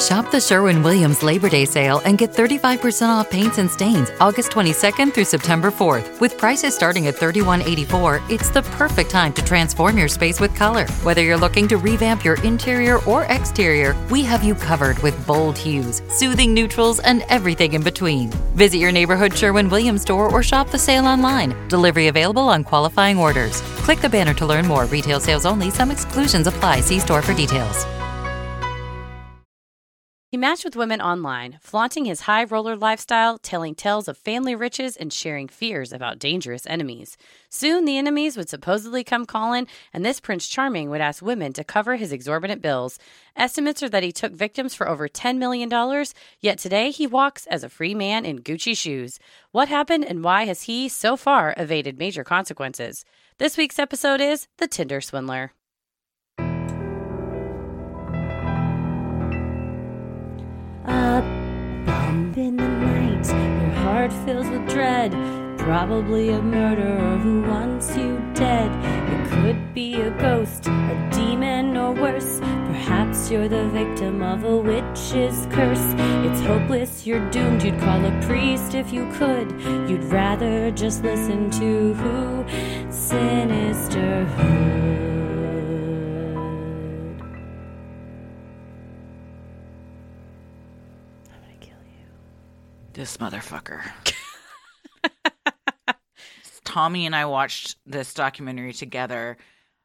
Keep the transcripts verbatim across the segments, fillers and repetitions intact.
Shop the Sherwin-Williams Labor Day sale and get thirty-five percent off paints and stains August twenty-second through September fourth. With prices starting at thirty-one eighty-four, it's the perfect time to transform your space with color. Whether you're looking to revamp your interior or exterior, we have you covered with bold hues, soothing neutrals, and everything in between. Visit your neighborhood Sherwin-Williams store or shop the sale online. Delivery available on qualifying orders. Click the banner to learn more. Retail sales only. Some exclusions apply. See store for details. He matched with women online, flaunting his high roller lifestyle, telling tales of family riches, and sharing fears about dangerous enemies. Soon, the enemies would supposedly come calling, and this Prince Charming would ask women to cover his exorbitant bills. Estimates are that he took victims for over ten million dollars, yet today he walks as a free man in Gucci shoes. What happened, and why has he, so far, evaded major consequences? This week's episode is The Tinder Swindler. A bump in the night, your heart fills with dread. Probably a murderer who wants you dead. It could be a ghost, a demon, or worse. Perhaps you're the victim of a witch's curse. It's hopeless, you're doomed. You'd call a priest if you could. You'd rather just listen to Who? Sinisterhood. This motherfucker. Tommy and I watched this documentary together.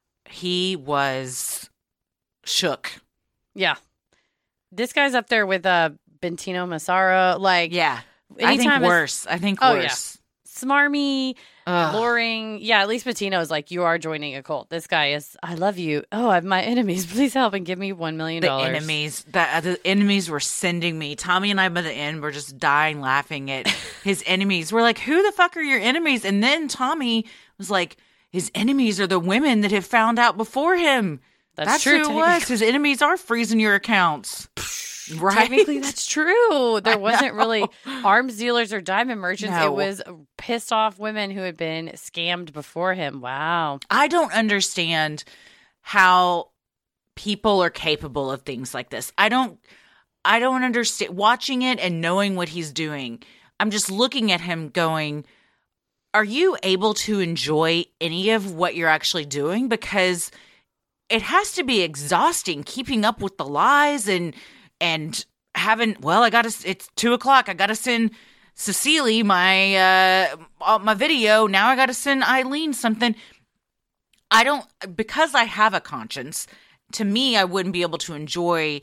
He was shook. Yeah. This guy's up there with uh, Bentino Massara. Like, yeah. I think worse. I think oh, worse. Yeah. Smarmy, Ugh. luring. Yeah, at least Bettino is like, you are joining a cult. This guy is, I love you. Oh, I have my enemies. Please help and give me one million dollars. The enemies. The, uh, the enemies were sending me. Tommy and I by the end were just dying laughing at his enemies. We're like, who the fuck are your enemies? And then Tommy was like, his enemies are the women that have found out before him. That's, That's true. who it was. His enemies are freezing your accounts. Right? Technically, that's true. There wasn't really arms dealers or diamond merchants. No. It was pissed off women who had been scammed before him. Wow. I don't understand how people are capable of things like this. I don't I don't understand watching it and knowing what he's doing. I'm just looking at him going, are you able to enjoy any of what you're actually doing? Because it has to be exhausting keeping up with the lies and And having, well, I got to, it's two o'clock. I got to send Cecily my, uh, my video. Now I got to send Eileen something. I don't, because I have a conscience, to me, I wouldn't be able to enjoy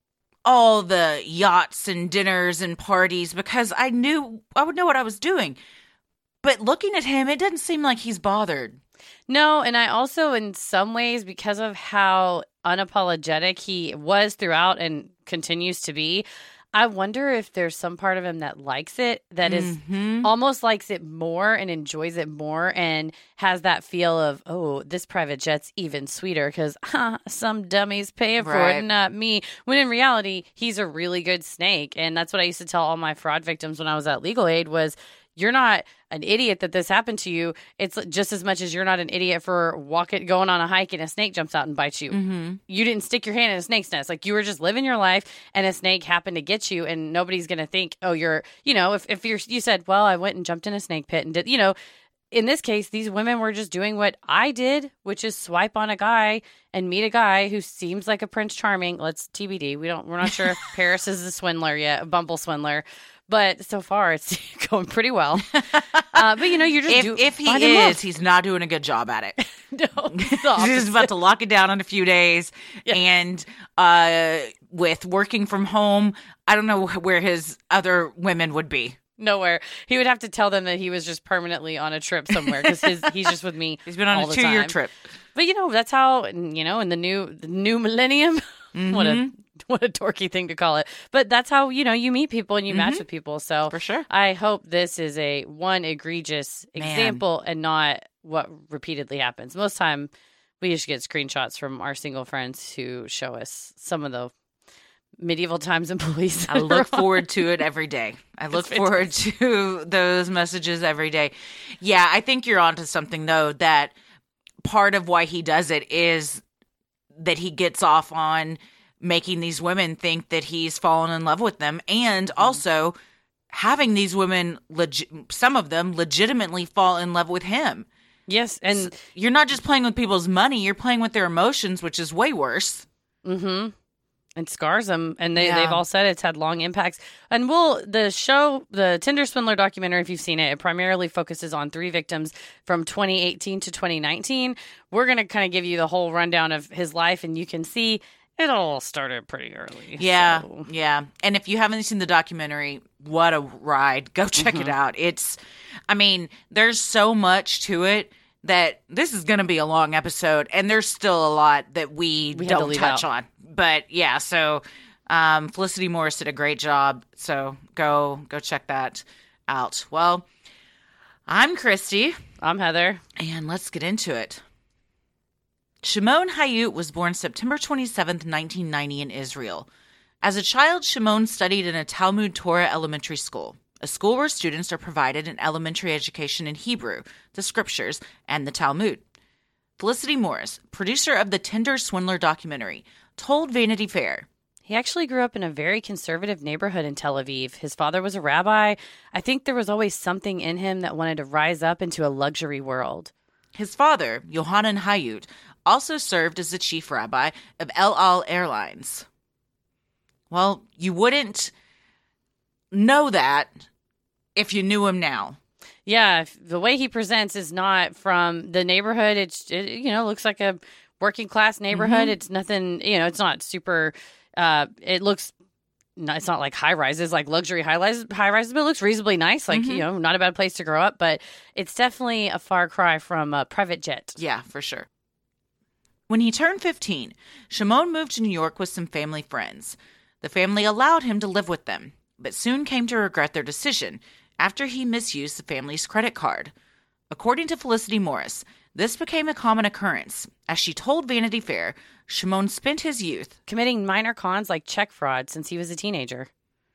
all the yachts and dinners and parties because I knew, I would know what I was doing. But looking at him, it doesn't seem like he's bothered. No, and I also, in some ways, because of how unapologetic he was throughout and continues to be, I wonder if there's some part of him that likes it, that mm-hmm. is almost likes it more and enjoys it more and has that feel of, oh, this private jet's even sweeter because huh, some dummies paying for right. it, not me. When in reality, he's a really good snake. And that's what I used to tell all my fraud victims when I was at Legal Aid was, you're not an idiot that this happened to you. It's just as much as you're not an idiot for walking, going on a hike and a snake jumps out and bites you. Mm-hmm. You didn't stick your hand in a snake's nest. Like you were just living your life and a snake happened to get you and nobody's going to think, oh, you're, you know, if, if you're, you said, well, I went and jumped in a snake pit and did, you know, in this case, these women were just doing what I did, which is swipe on a guy and meet a guy who seems like a Prince Charming. Let's T B D. We don't, we're not sure if Paris is a swindler yet, a Bumble swindler. But so far, it's going pretty well. Uh, but, you know, you're just if, do- if he is, he's not doing a good job at it. No, he's just about to lock it down in a few days. Yeah. And uh, with working from home, I don't know where his other women would be. Nowhere. He would have to tell them that he was just permanently on a trip somewhere because he's just with me. He's been on all a two-year trip. But, you know, that's how, you know, in the new the new millennium, mm-hmm. what a what a dorky thing to call it. But that's how, you know, you meet people and you mm-hmm. match with people. So for sure. I hope this is a one egregious Man. example and not what repeatedly happens. Most time we just get screenshots from our single friends who show us some of the medieval times in police. I look forward to it every day. I look forward to those messages every day. Yeah, I think you're onto something, though, that part of why he does it is that he gets off on making these women think that he's fallen in love with them, and mm-hmm. also having these women, leg- some of them, legitimately fall in love with him. Yes, and so you're not just playing with people's money, you're playing with their emotions, which is way worse. Mm-hmm. And scars them, and they, Yeah. they've all said it's had long impacts. And we'll, the show, the Tinder Swindler documentary, if you've seen it, it primarily focuses on three victims from twenty eighteen to twenty nineteen. We're going to kind of give you the whole rundown of his life, and you can see it all started pretty early. Yeah, so. yeah. And if you haven't seen the documentary, what a ride. Go check Mm-hmm. it out. It's, I mean, there's so much to it that this is going to be a long episode, and there's still a lot that we, We had to don't leave touch out. on. But yeah, so um, Felicity Morris did a great job. So go go check that out. Well, I'm Christy, I'm Heather. and let's get into it. Shimon Hayut was born September twenty-seventh, nineteen ninety in Israel. As a child, Shimon studied in a Talmud Torah elementary school, a school where students are provided an elementary education in Hebrew, the scriptures, and the Talmud. Felicity Morris, producer of the Tinder Swindler documentary, told Vanity Fair, He actually grew up in a very conservative neighborhood in Tel Aviv. His father was a rabbi. I think there was always something in him that wanted to rise up into a luxury world. his father, Yohanan Hayut, also served as the chief rabbi of El Al Airlines. Well, you wouldn't know that if you knew him now. Yeah, if- the way he presents is not from the neighborhood. It's, it, you know, looks like a working class neighborhood. Mm-hmm. It's nothing, you know, it's not super, uh, it looks, no, it's not like high rises, like luxury high rises, high rises, but it looks reasonably nice. Like, Mm-hmm. you know, not a bad place to grow up, but it's definitely a far cry from a private jet. Yeah, for sure. When he turned fifteen, Shimon moved to New York with some family friends. The family allowed him to live with them, but soon came to regret their decision after he misused the family's credit card. According to Felicity Morris, this became a common occurrence. As she told Vanity Fair, Shimon spent his youth Committing minor cons like check fraud since he was a teenager.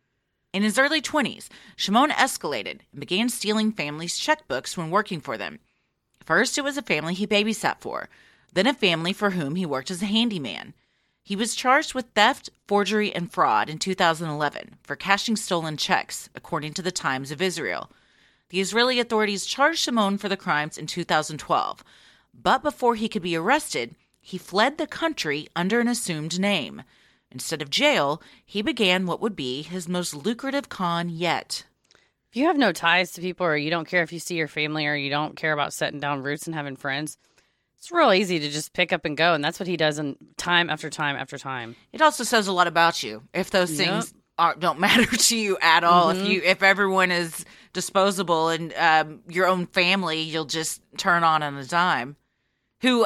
in his early twenties. Shimon escalated and began stealing families' checkbooks when working for them. First, it was a family he babysat for, then a family for whom he worked as a handyman. He was charged with theft, forgery, and fraud in two thousand eleven for cashing stolen checks, according to the Times of Israel. The Israeli authorities charged Shimon for the crimes in two thousand twelve, but before he could be arrested, he fled the country under an assumed name. Instead of jail, he began what would be his most lucrative con yet. If you have no ties to people, or you don't care if you see your family, or you don't care about setting down roots and having friends, it's real easy to just pick up and go. And that's what he does in time after time after time. It also says a lot about you if those Yep. things aren't, don't matter to you at all. Mhm. If you if everyone is disposable and um, your own family, you'll just turn on on a dime. Who,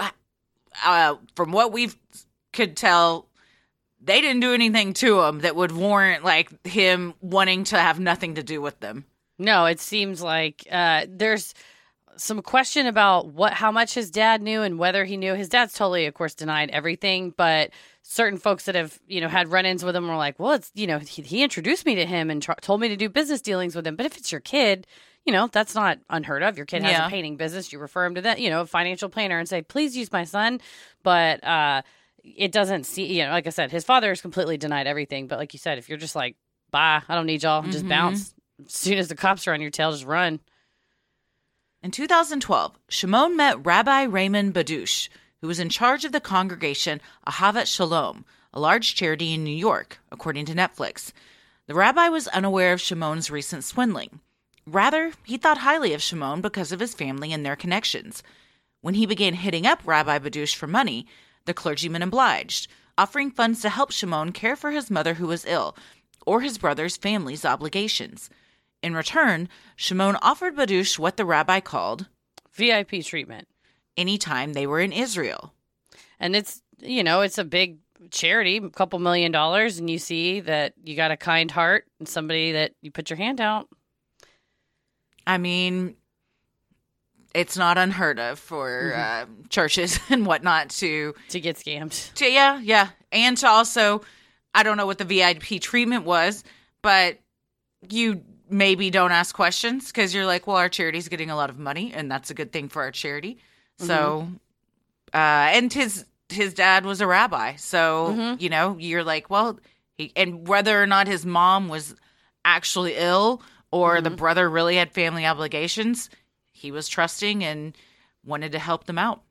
uh, from what we could tell, they didn't do anything to him that would warrant like him wanting to have nothing to do with them. No, it seems like uh, there's some question about what, how much his dad knew and whether he knew. His dad's totally, of course, denied everything, but certain folks that have, you know, had run-ins with him were like, well, it's, you know, he, he introduced me to him and tr- told me to do business dealings with him. But if it's your kid, you know, that's not unheard of. Your kid has Yeah. a painting business. You refer him to that, you know, a financial planner and say, please use my son. But uh, it doesn't see, you know, like I said, his father has completely denied everything. But like you said, if you're just like, bye, I don't need y'all, just Mhm. bounce. As soon as the cops are on your tail, just run. In two thousand twelve, Shimon met Rabbi Raymond Badush, who was in charge of the congregation Ahavat Shalom, a large charity in New York, according to Netflix. The rabbi was unaware of Shimon's recent swindling. Rather, he thought highly of Shimon because of his family and their connections. When he began hitting up Rabbi Badush for money, the clergyman obliged, offering funds to help Shimon care for his mother who was ill, or his brother's family's obligations. In return, Shimon offered Badush what the rabbi called V I P treatment. any time they were in Israel. And it's, you know, it's a big charity, a couple million dollars, and you see that you got a kind heart and somebody that you put your hand out. I mean, it's not unheard of for Mm-hmm. uh, churches and whatnot to, To get scammed. to, yeah, yeah. And to also, I don't know what the V I P treatment was, but you maybe don't ask questions because you're like, well, our charity's getting a lot of money and that's a good thing for our charity. So, uh, and his his dad was a rabbi. So, Mhm. you know, you're like, well, he, and whether or not his mom was actually ill or the brother really had family obligations, he was trusting and wanted to help them out.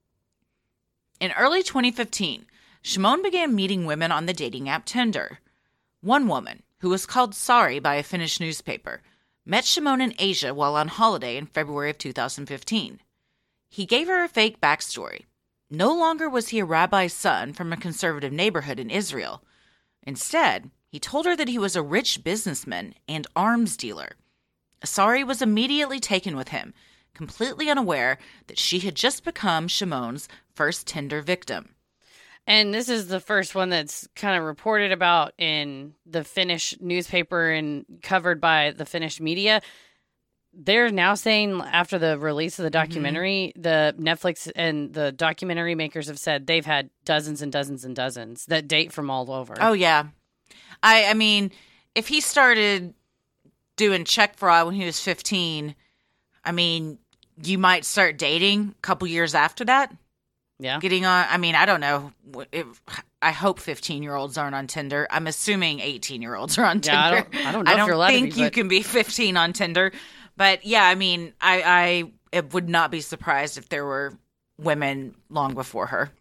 In early twenty fifteen, Shimon began meeting women on the dating app Tinder. One woman, who was called Sari by a Finnish newspaper, met Shimon in Asia while on holiday in February of two thousand fifteen. He gave her a fake backstory. No longer was he a rabbi's son from a conservative neighborhood in Israel. Instead, he told her that he was a rich businessman and arms dealer. Sari was immediately taken with him, completely unaware that she had just become Shimon's first Tinder victim. And this is the first one that's kind of reported about in the Finnish newspaper and covered by the Finnish media. They're now saying after the release of the documentary, mm-hmm. the Netflix and the documentary makers have said they've had dozens and dozens and dozens that date from all over. Oh, yeah. I, I mean, if he started doing check fraud when he was fifteen, I mean, you might start dating a couple years after that. Yeah. Getting on, I mean, I don't know. If, I hope fifteen-year-olds aren't on Tinder. I'm assuming eighteen-year-olds are on yeah, Tinder. I don't, I don't know I if don't you're allowed think to be, you but... can be fifteen on Tinder. But yeah, I mean, I, I it would not be surprised if there were women long before her.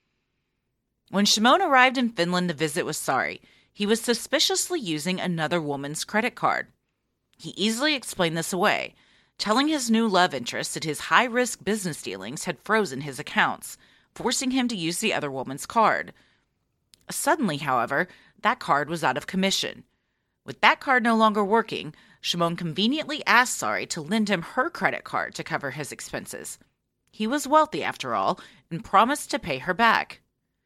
When Shimon arrived in Finland to visit with Sari, he was suspiciously using another woman's credit card. He easily explained this away, telling his new love interest that his high-risk business dealings had frozen his accounts, forcing him to use the other woman's card. Suddenly, however, that card was out of commission. With that card no longer working, Shimon conveniently asked Sari to lend him her credit card to cover his expenses. He was wealthy, after all, and promised to pay her back.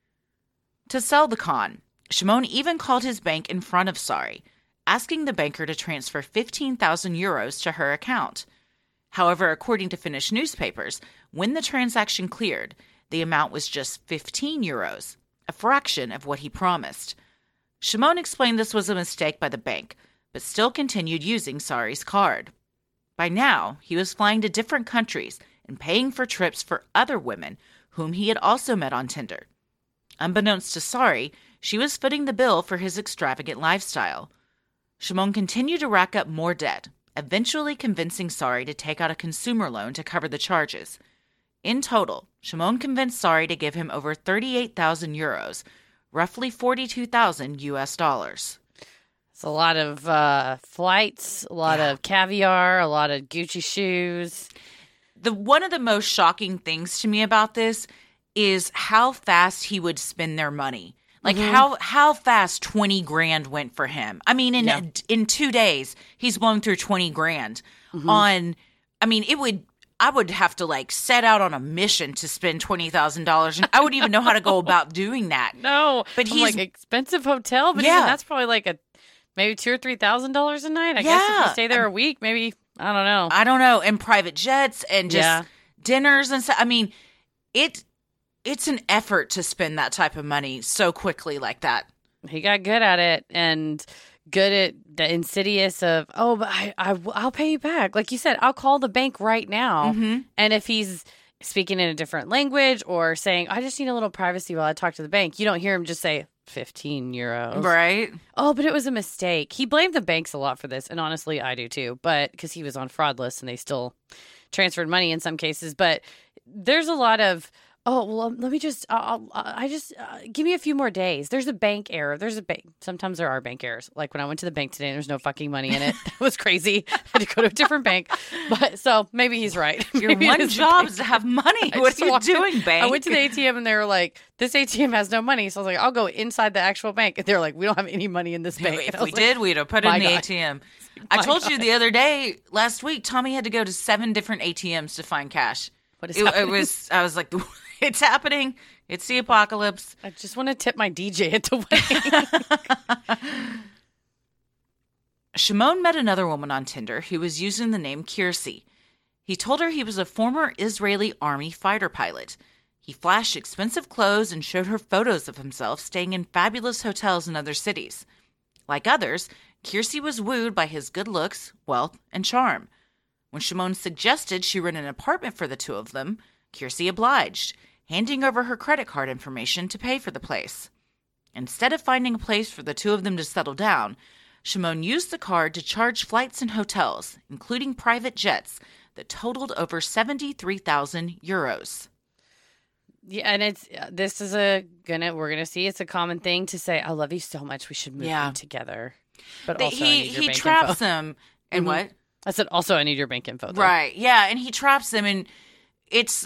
To sell the con, Shimon even called his bank in front of Sari, asking the banker to transfer fifteen thousand euros to her account. However, according to Finnish newspapers, when the transaction cleared, the amount was just fifteen euros, a fraction of what he promised. Shimon explained this was a mistake by the bank, but still continued using Sari's card. By now, he was flying to different countries and paying for trips for other women whom he had also met on Tinder. Unbeknownst to Sari, she was footing the bill for his extravagant lifestyle. Shimon continued to rack up more debt, eventually convincing Sari to take out a consumer loan to cover the charges. In total, Shimon convinced Sari to give him over thirty-eight thousand euros, roughly forty-two thousand U S dollars. It's a lot of uh, flights, a lot Yeah. of caviar, a lot of Gucci shoes. The one of the most shocking things to me about this is how fast he would spend their money. Like Mhm. how how fast twenty grand went for him. I mean, in Yeah. in two days, he's blown through twenty grand Mhm. on. I mean, it would. I would have to like set out on a mission to spend twenty thousand dollars, and I wouldn't even know how to go about doing that. No, But I'm he's- like expensive hotel, but Yeah. even that's probably like a maybe two or three thousand dollars a night. I guess if Yeah. you stay there a week, maybe I don't know. I don't know, and private jets and just Yeah. dinners and stuff. I mean, it it's an effort to spend that type of money so quickly like that. He got good at it and good at the insidious of, oh, but I, I, I'll pay you back. Like you said, I'll call the bank right now. Mm-hmm. And if he's speaking in a different language or saying, I just need a little privacy while I talk to the bank, you don't hear him just say fifteen euros. Right? Oh, but it was a mistake. He blamed the banks a lot for this. And honestly, I do too. But because he was on fraud lists and they still transferred money in some cases. But there's a lot of, oh, well, um, let me just, I'll, I'll- I just, uh, give me a few more days. There's a bank error. There's a bank. Sometimes there are bank errors. Like when I went to the bank today and there's no fucking money in it. That was crazy. I had to go to a different bank. But so maybe he's right. Your Maybe it one is the job bank. is to have money. I What just are you walked in- doing, bank? I went to the A T M and they were like, this A T M has no money. So I was like, I'll go inside the actual bank. And they're like, we don't have any money in this bank. And If I we was like, did, we'd have put it my in the God. A T M. I My told you God. the other day, last week, Tommy had to go to seven different A T Ms to find cash. What is It, it happening? was. I was like, it's happening. It's the apocalypse. I just want to tip my D J at the wedding. Shimon met another woman on Tinder who was using the name Kiersey. He told her he was a former Israeli army fighter pilot. He flashed expensive clothes and showed her photos of himself staying in fabulous hotels in other cities. Like others, Kiersey was wooed by his good looks, wealth, and charm. When Shimon suggested she rent an apartment for the two of them, Kiersey obliged, handing over her credit card information to pay for the place. Instead of finding a place for the two of them to settle down, Shimon used the card to charge flights and hotels, including private jets, that totaled over seventy-three thousand euros. Yeah, and it's this is a gonna we're gonna see it's a common thing to say, "I love you so much, we should move Yeah. in together." But They- also, I he need your he bank traps info. them, and Mhm. what? I said, also, I need your bank info. Though. Right, yeah, and he traps them, and it's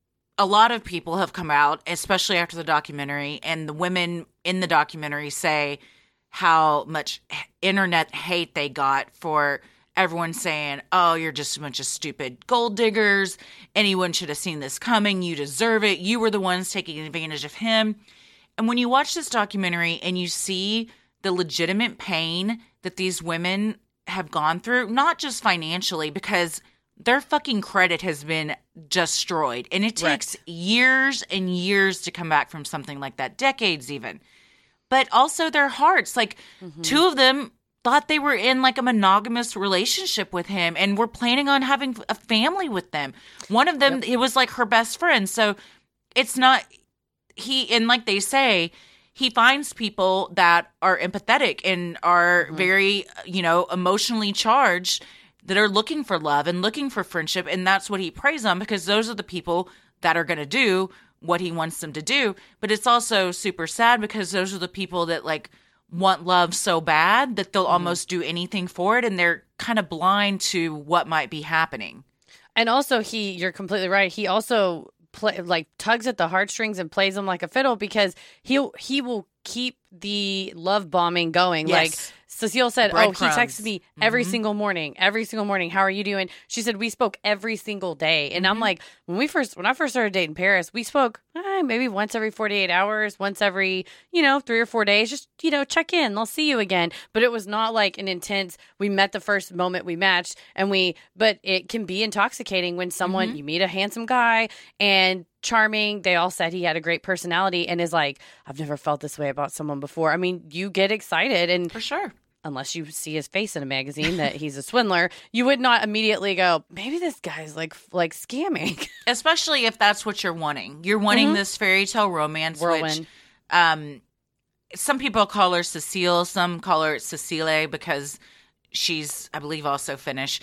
a lot of people have come out, especially after the documentary, and the women in the documentary say how much internet hate they got for everyone saying, oh, you're just a bunch of stupid gold diggers. Anyone should have seen this coming. You deserve it. You were the ones taking advantage of him. And when you watch this documentary and you see the legitimate pain that these women have gone through, not just financially, because their fucking credit has been destroyed. And it takes Right. years and years to come back from something like that, decades even. But also their hearts. Like, Mm-hmm. two of them thought they were in like a monogamous relationship with him and were planning on having a family with them. One of them, Yep. it was like her best friend. So it's not, he, and like they say, he finds people that are empathetic and are Mm-hmm. very, you know, emotionally charged, that are looking for love and looking for friendship. And that's what he preys on, because those are the people that are going to do what he wants them to do. But it's also super sad because those are the people that like want love so bad that they'll Mm-hmm. almost do anything for it. And they're kind of blind to what might be happening. And also, he, you're completely right. He also play, like tugs at the heartstrings and plays them like a fiddle, because he'll he will keep the love bombing going. Yes. Like Cecile said, oh, he Breadcrumbs. texts me every Mhm. single morning, every single morning. How are you doing? She said, we spoke every single day. And I'm Mhm. like, when we first, when I first started dating Paris, we spoke eh, maybe once every forty-eight hours, once every, you know, three or four days, just, you know, check in. I'll see you again. But it was not like an intense, we met the first moment we matched and we, but it can be intoxicating when someone, Mhm. you meet a handsome guy and charming. They all said he had a great personality and is like, I've never felt this way about someone before. I mean, you get excited, and For sure. unless you see his face in a magazine that he's a swindler, you would not immediately go, maybe this guy's like like scamming. Especially if that's what you're wanting. You're wanting Mhm. this fairy tale romance, Whirlwind. which um, some people call her Cecile, some call her Cecile because she's, I believe, also Finnish.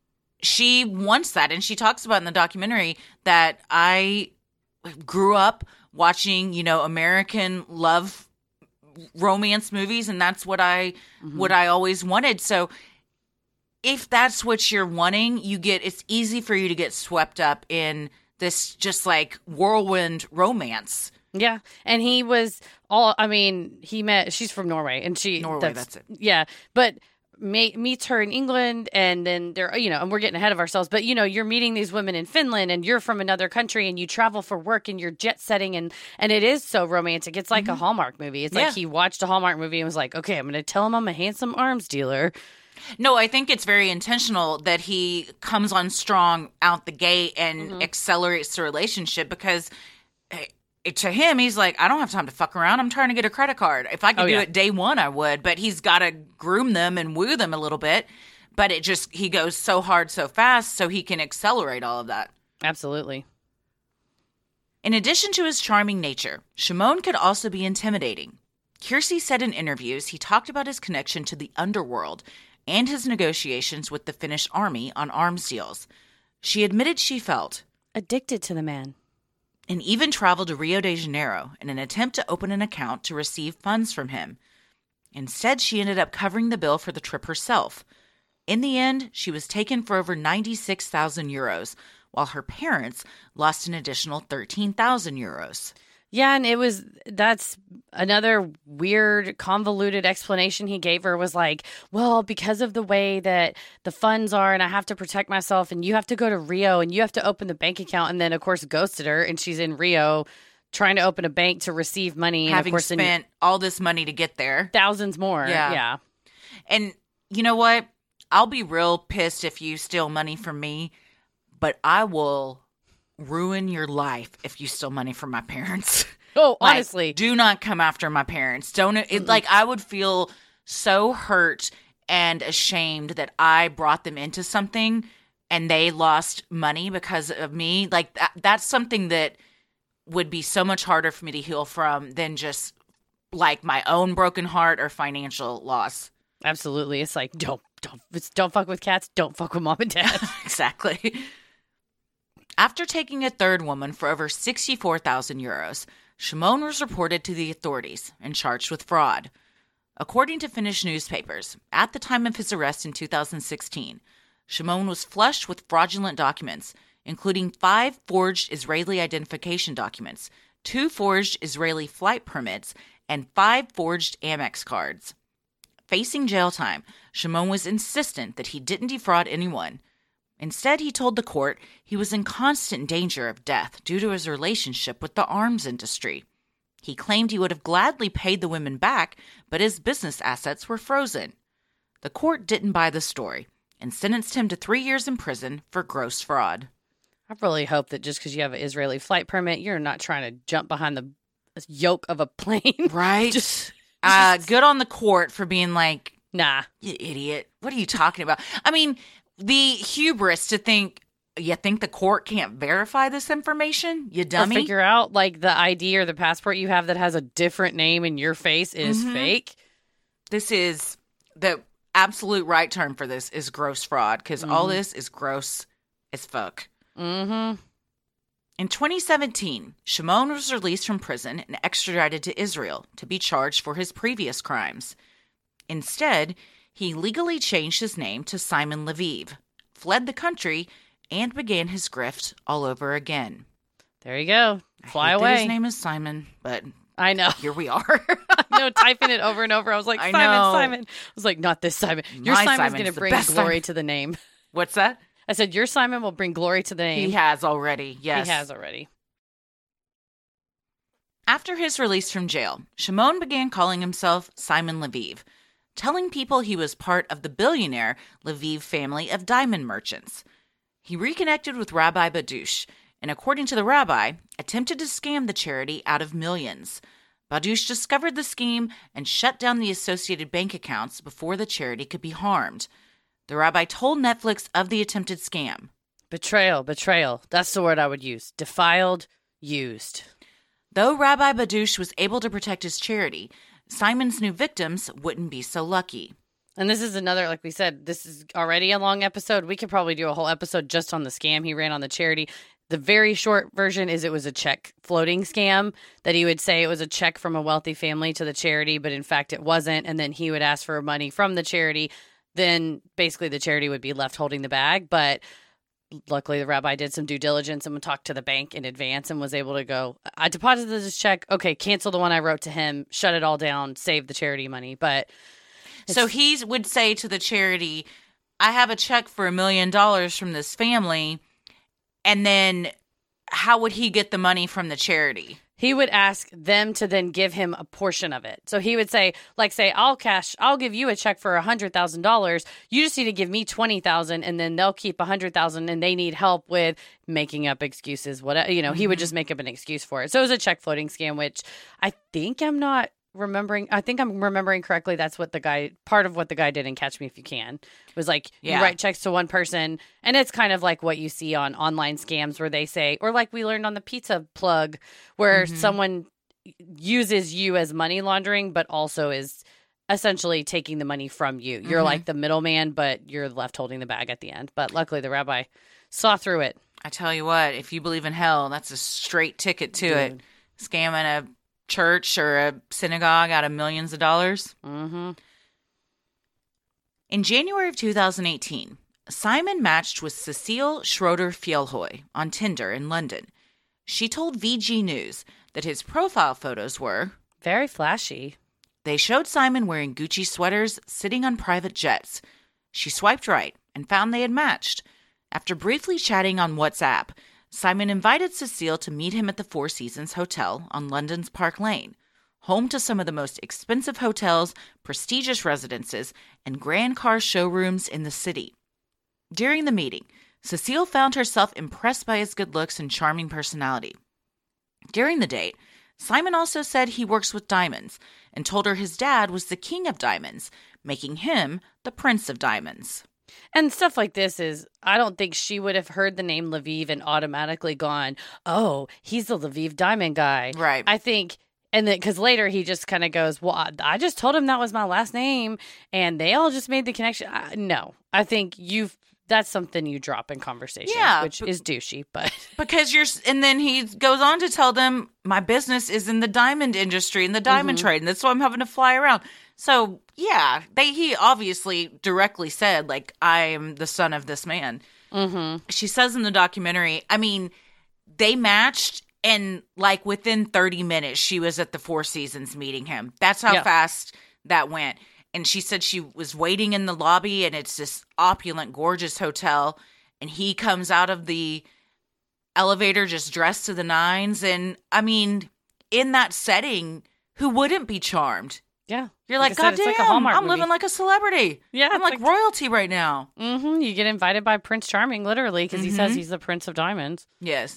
She wants that, and she talks about in the documentary that I grew up watching, you know, American love romance movies, and that's what I Mhm. what I always wanted. So if that's what you're wanting, you get it's easy for you to get swept up in this just like whirlwind romance. Yeah. And he was all, I mean, he met, she's from Norway and she, Norway, that's it. Yeah. But ma- meets her in England and then they're, you know, and we're getting ahead of ourselves, but you know, you're meeting these women in Finland and you're from another country and you travel for work and you're jet setting and, and it is so romantic. It's like a Hallmark movie. It's Yeah. like he watched a Hallmark movie and was like, okay, I'm going to tell him I'm a handsome arms dealer. No, I think it's very intentional that he comes on strong out the gate and Mm-hmm. accelerates the relationship because eh, to him, he's like, I don't have time to fuck around. I'm trying to get a credit card. If I could Oh, do yeah. it day one, I would. But he's got to groom them and woo them a little bit. But it just, he goes so hard so fast so he can accelerate all of that. Absolutely. In addition to his charming nature, Shimon could also be intimidating. Kiersey said in interviews he talked about his connection to the underworld and his negotiations with the Finnish army on arms deals. She admitted she felt, Addicted to the man. and even traveled to Rio de Janeiro in an attempt to open an account to receive funds from him. Instead, she ended up covering the bill for the trip herself. In the end, she was taken for over ninety-six thousand euros, while her parents lost an additional thirteen thousand euros. Yeah, and it was, that's another weird, convoluted explanation he gave her was like, well, because of the way that the funds are and I have to protect myself and you have to go to Rio and you have to open the bank account. And then, of course, ghosted her and she's in Rio trying to open a bank to receive money. And Having of course, then spent all this money to get there. thousands more. Yeah. Yeah. And you know what? I'll be real pissed if you steal money from me, but I will ruin your life if you steal money from my parents. Oh, Like, honestly. do not come after my parents. Don't it, like I would feel so hurt and ashamed that I brought them into something and they lost money because of me. Like that, that's something that would be so much harder for me to heal from than just like my own broken heart or financial loss. Absolutely. It's like, don't, don't, it's, don't fuck with cats. Don't fuck with mom and dad. Exactly. After taking a third woman for over sixty-four thousand euros, Shimon was reported to the authorities and charged with fraud. According to Finnish newspapers, at the time of his arrest in two thousand sixteen, Shimon was flushed with fraudulent documents, including five forged Israeli identification documents, two forged Israeli flight permits, and five forged Amex cards. Facing jail time, Shimon was insistent that he didn't defraud anyone. Instead, he told the court he was in constant danger of death due to his relationship with the arms industry. He claimed he would have gladly paid the women back, but his business assets were frozen. The court didn't buy the story and sentenced him to three years in prison for gross fraud. I really hope that just because you have an Israeli flight permit, you're not trying to jump behind the yoke of a plane. Right? just, uh, good on the court for being like, nah. you idiot. What are you talking about? I mean, the hubris to think, you think the court can't verify this information? You dummy. Or figure out, like, the I D or the passport you have that has a different name in your face is mm-hmm. fake. This is, the absolute right term for this is gross fraud, because mm-hmm. all this is gross as fuck. Mm-hmm. In twenty seventeen, Shimon was released from prison and extradited to Israel to be charged for his previous crimes. Instead, he legally changed his name to Simon Lviv, fled the country, and began his grift all over again. There you go. Fly I hate away. That his name is Simon, but I know. Here we are. I know, typing it over and over. I was like, I Simon, know. Simon. I was like, not this Simon. Your My Simon's Simon's going to the bring best glory Simon. to the name. What's that? I said, your Simon will bring glory to the name. He has already, yes. He has already. After his release from jail, Shimon began calling himself Simon Lviv, telling people he was part of the billionaire Lviv family of diamond merchants. He reconnected with Rabbi Badush, and according to the rabbi, attempted to scam the charity out of millions. Badush discovered the scheme and shut down the associated bank accounts before the charity could be harmed. The rabbi told Netflix of the attempted scam. Betrayal, betrayal. That's the word I would use. Defiled, used. Though Rabbi Badush was able to protect his charity, Simon's new victims wouldn't be so lucky. And this is another, like we said, this is already a long episode. We could probably do a whole episode just on the scam he ran on the charity. The very short version is it was a check floating scam that he would say it was a check from a wealthy family to the charity, but in fact it wasn't. And then he would ask for money from the charity. Then basically the charity would be left holding the bag. But luckily the rabbi did some due diligence and talked to the bank in advance and was able to go, I deposited this check. Okay, cancel the one I wrote to him, shut it all down, save the charity money. But so he would say to the charity, I have a check for a million dollars from this family. And then how would he get the money from the charity? He would ask them to then give him a portion of it. So he would say, like, say, I'll cash, I'll give you a check for one hundred thousand dollars. You just need to give me twenty thousand dollars, and then they'll keep one hundred thousand dollars, and they need help with making up excuses. Whatever, you know, mm-hmm. He would just make up an excuse for it. So it was a check floating scam, which I think I'm not remembering. I think I'm remembering correctly. That's what the guy, part of what the guy did in Catch Me If You Can, was like, yeah. You write checks to one person. And it's kind of like what you see on online scams where they say, or like we learned on the pizza plug, where mm-hmm. someone uses you as money laundering, but also is essentially taking the money from you. You're mm-hmm. like the middleman, but you're left holding the bag at the end. But luckily the rabbi saw through it. I tell you what, if you believe in hell, that's a straight ticket to Dude. it. Scamming a church or a synagogue out of millions of dollars. Mm-hmm. In January of two thousand eighteen, Simon matched with Cecile Schroeder-Fjellhoy on Tinder in London. She told V G News that his profile photos were very flashy. They showed Simon wearing Gucci sweaters, sitting on private jets. She swiped right and found they had matched. After briefly chatting on WhatsApp, Simon invited Cecile to meet him at the Four Seasons Hotel on London's Park Lane, home to some of the most expensive hotels, prestigious residences, and grand car showrooms in the city. During the meeting, Cecile found herself impressed by his good looks and charming personality. During the date, Simon also said he works with diamonds and told her his dad was the king of diamonds, making him the prince of diamonds. And stuff like this is, I don't think she would have heard the name Lviv and automatically gone, oh, he's the Lviv Diamond guy. Right. I think, and then, because later he just kind of goes, well, I, I just told him that was my last name, and they all just made the connection. I, no, I think you've, that's something you drop in conversation, yeah, which but, is douchey, but. Because you're, and then he goes on to tell them, my business is in the diamond industry, in the diamond mm-hmm. trade, and that's why I'm having to fly around. So, yeah, they he obviously directly said, like, I am the son of this man. Mm-hmm. She says in the documentary, I mean, they matched, and, like, within thirty minutes, she was at the Four Seasons meeting him. That's how yeah. fast that went. And she said she was waiting in the lobby, and it's this opulent, gorgeous hotel, and he comes out of the elevator just dressed to the nines. And, I mean, in that setting, who wouldn't be charmed? Yeah. You're like, God damn, like I'm movie. living like a celebrity. Yeah. I'm like, like royalty right now. Mm-hmm. You get invited by Prince Charming, literally, because mm-hmm. he says he's the Prince of Diamonds. Yes.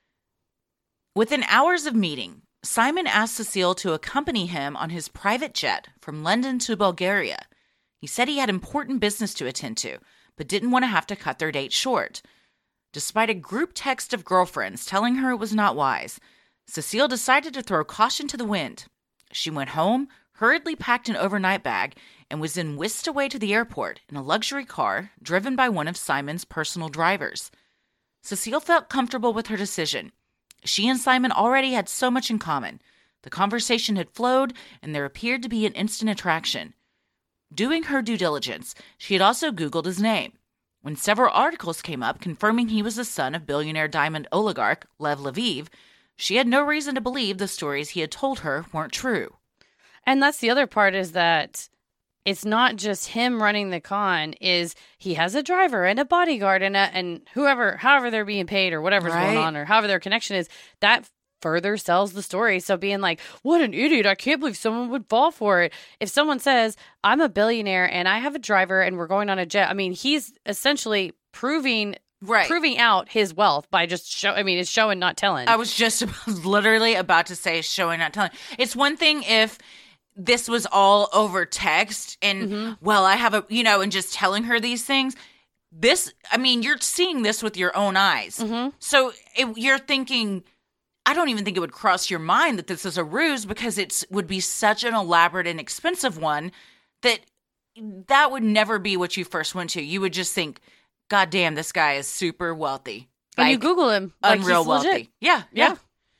Within hours of meeting, Simon asked Cecile to accompany him on his private jet from London to Bulgaria. He said he had important business to attend to, but didn't want to have to cut their date short. Despite a group text of girlfriends telling her it was not wise, Cecile decided to throw caution to the wind. She went home, hurriedly packed an overnight bag, and was then whisked away to the airport in a luxury car driven by one of Simon's personal drivers. Cecile felt comfortable with her decision. She and Simon already had so much in common. The conversation had flowed, and there appeared to be an instant attraction. Doing her due diligence, she had also Googled his name. When several articles came up confirming he was the son of billionaire diamond oligarch Lev Lviv, she had no reason to believe the stories he had told her weren't true. And that's the other part, is that it's not just him running the con, is he has a driver and a bodyguard and a, and whoever, however they're being paid or whatever's right. going on or however their connection is, that further sells the story. So being like, what an idiot, I can't believe someone would fall for it. If someone says, I'm a billionaire and I have a driver and we're going on a jet, I mean, he's essentially proving... Right. Proving out his wealth by just show. I mean, it's showing, not telling. I was just literally about to say showing, not telling. It's one thing if this was all over text and, mm-hmm. well, I have a, you know, and just telling her these things. This, I mean, you're seeing this with your own eyes. Mm-hmm. So it, you're thinking, I don't even think it would cross your mind that this is a ruse, because it would be such an elaborate and expensive one that that would never be what you first went to. You would just think, God damn, this guy is super wealthy. Like, and you Google him. Like, unreal wealthy. Legit. Yeah, yeah. Yeah.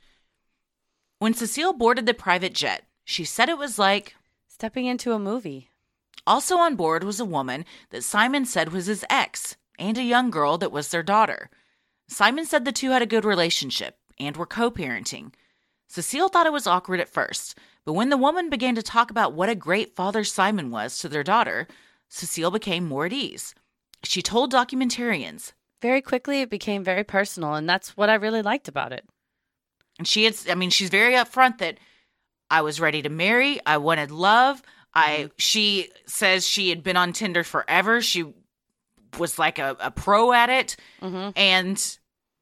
When Cecile boarded the private jet, she said it was like stepping into a movie. Also on board was a woman that Simon said was his ex, and a young girl that was their daughter. Simon said the two had a good relationship and were co-parenting. Cecile thought it was awkward at first, but when the woman began to talk about what a great father Simon was to their daughter, Cecile became more at ease. She told documentarians. Very quickly, it became very personal, and that's what I really liked about it. And she had, I mean, she's very upfront that I was ready to marry. I wanted love. I, she says she had been on Tinder forever. She was like a, a pro at it. Mm-hmm. And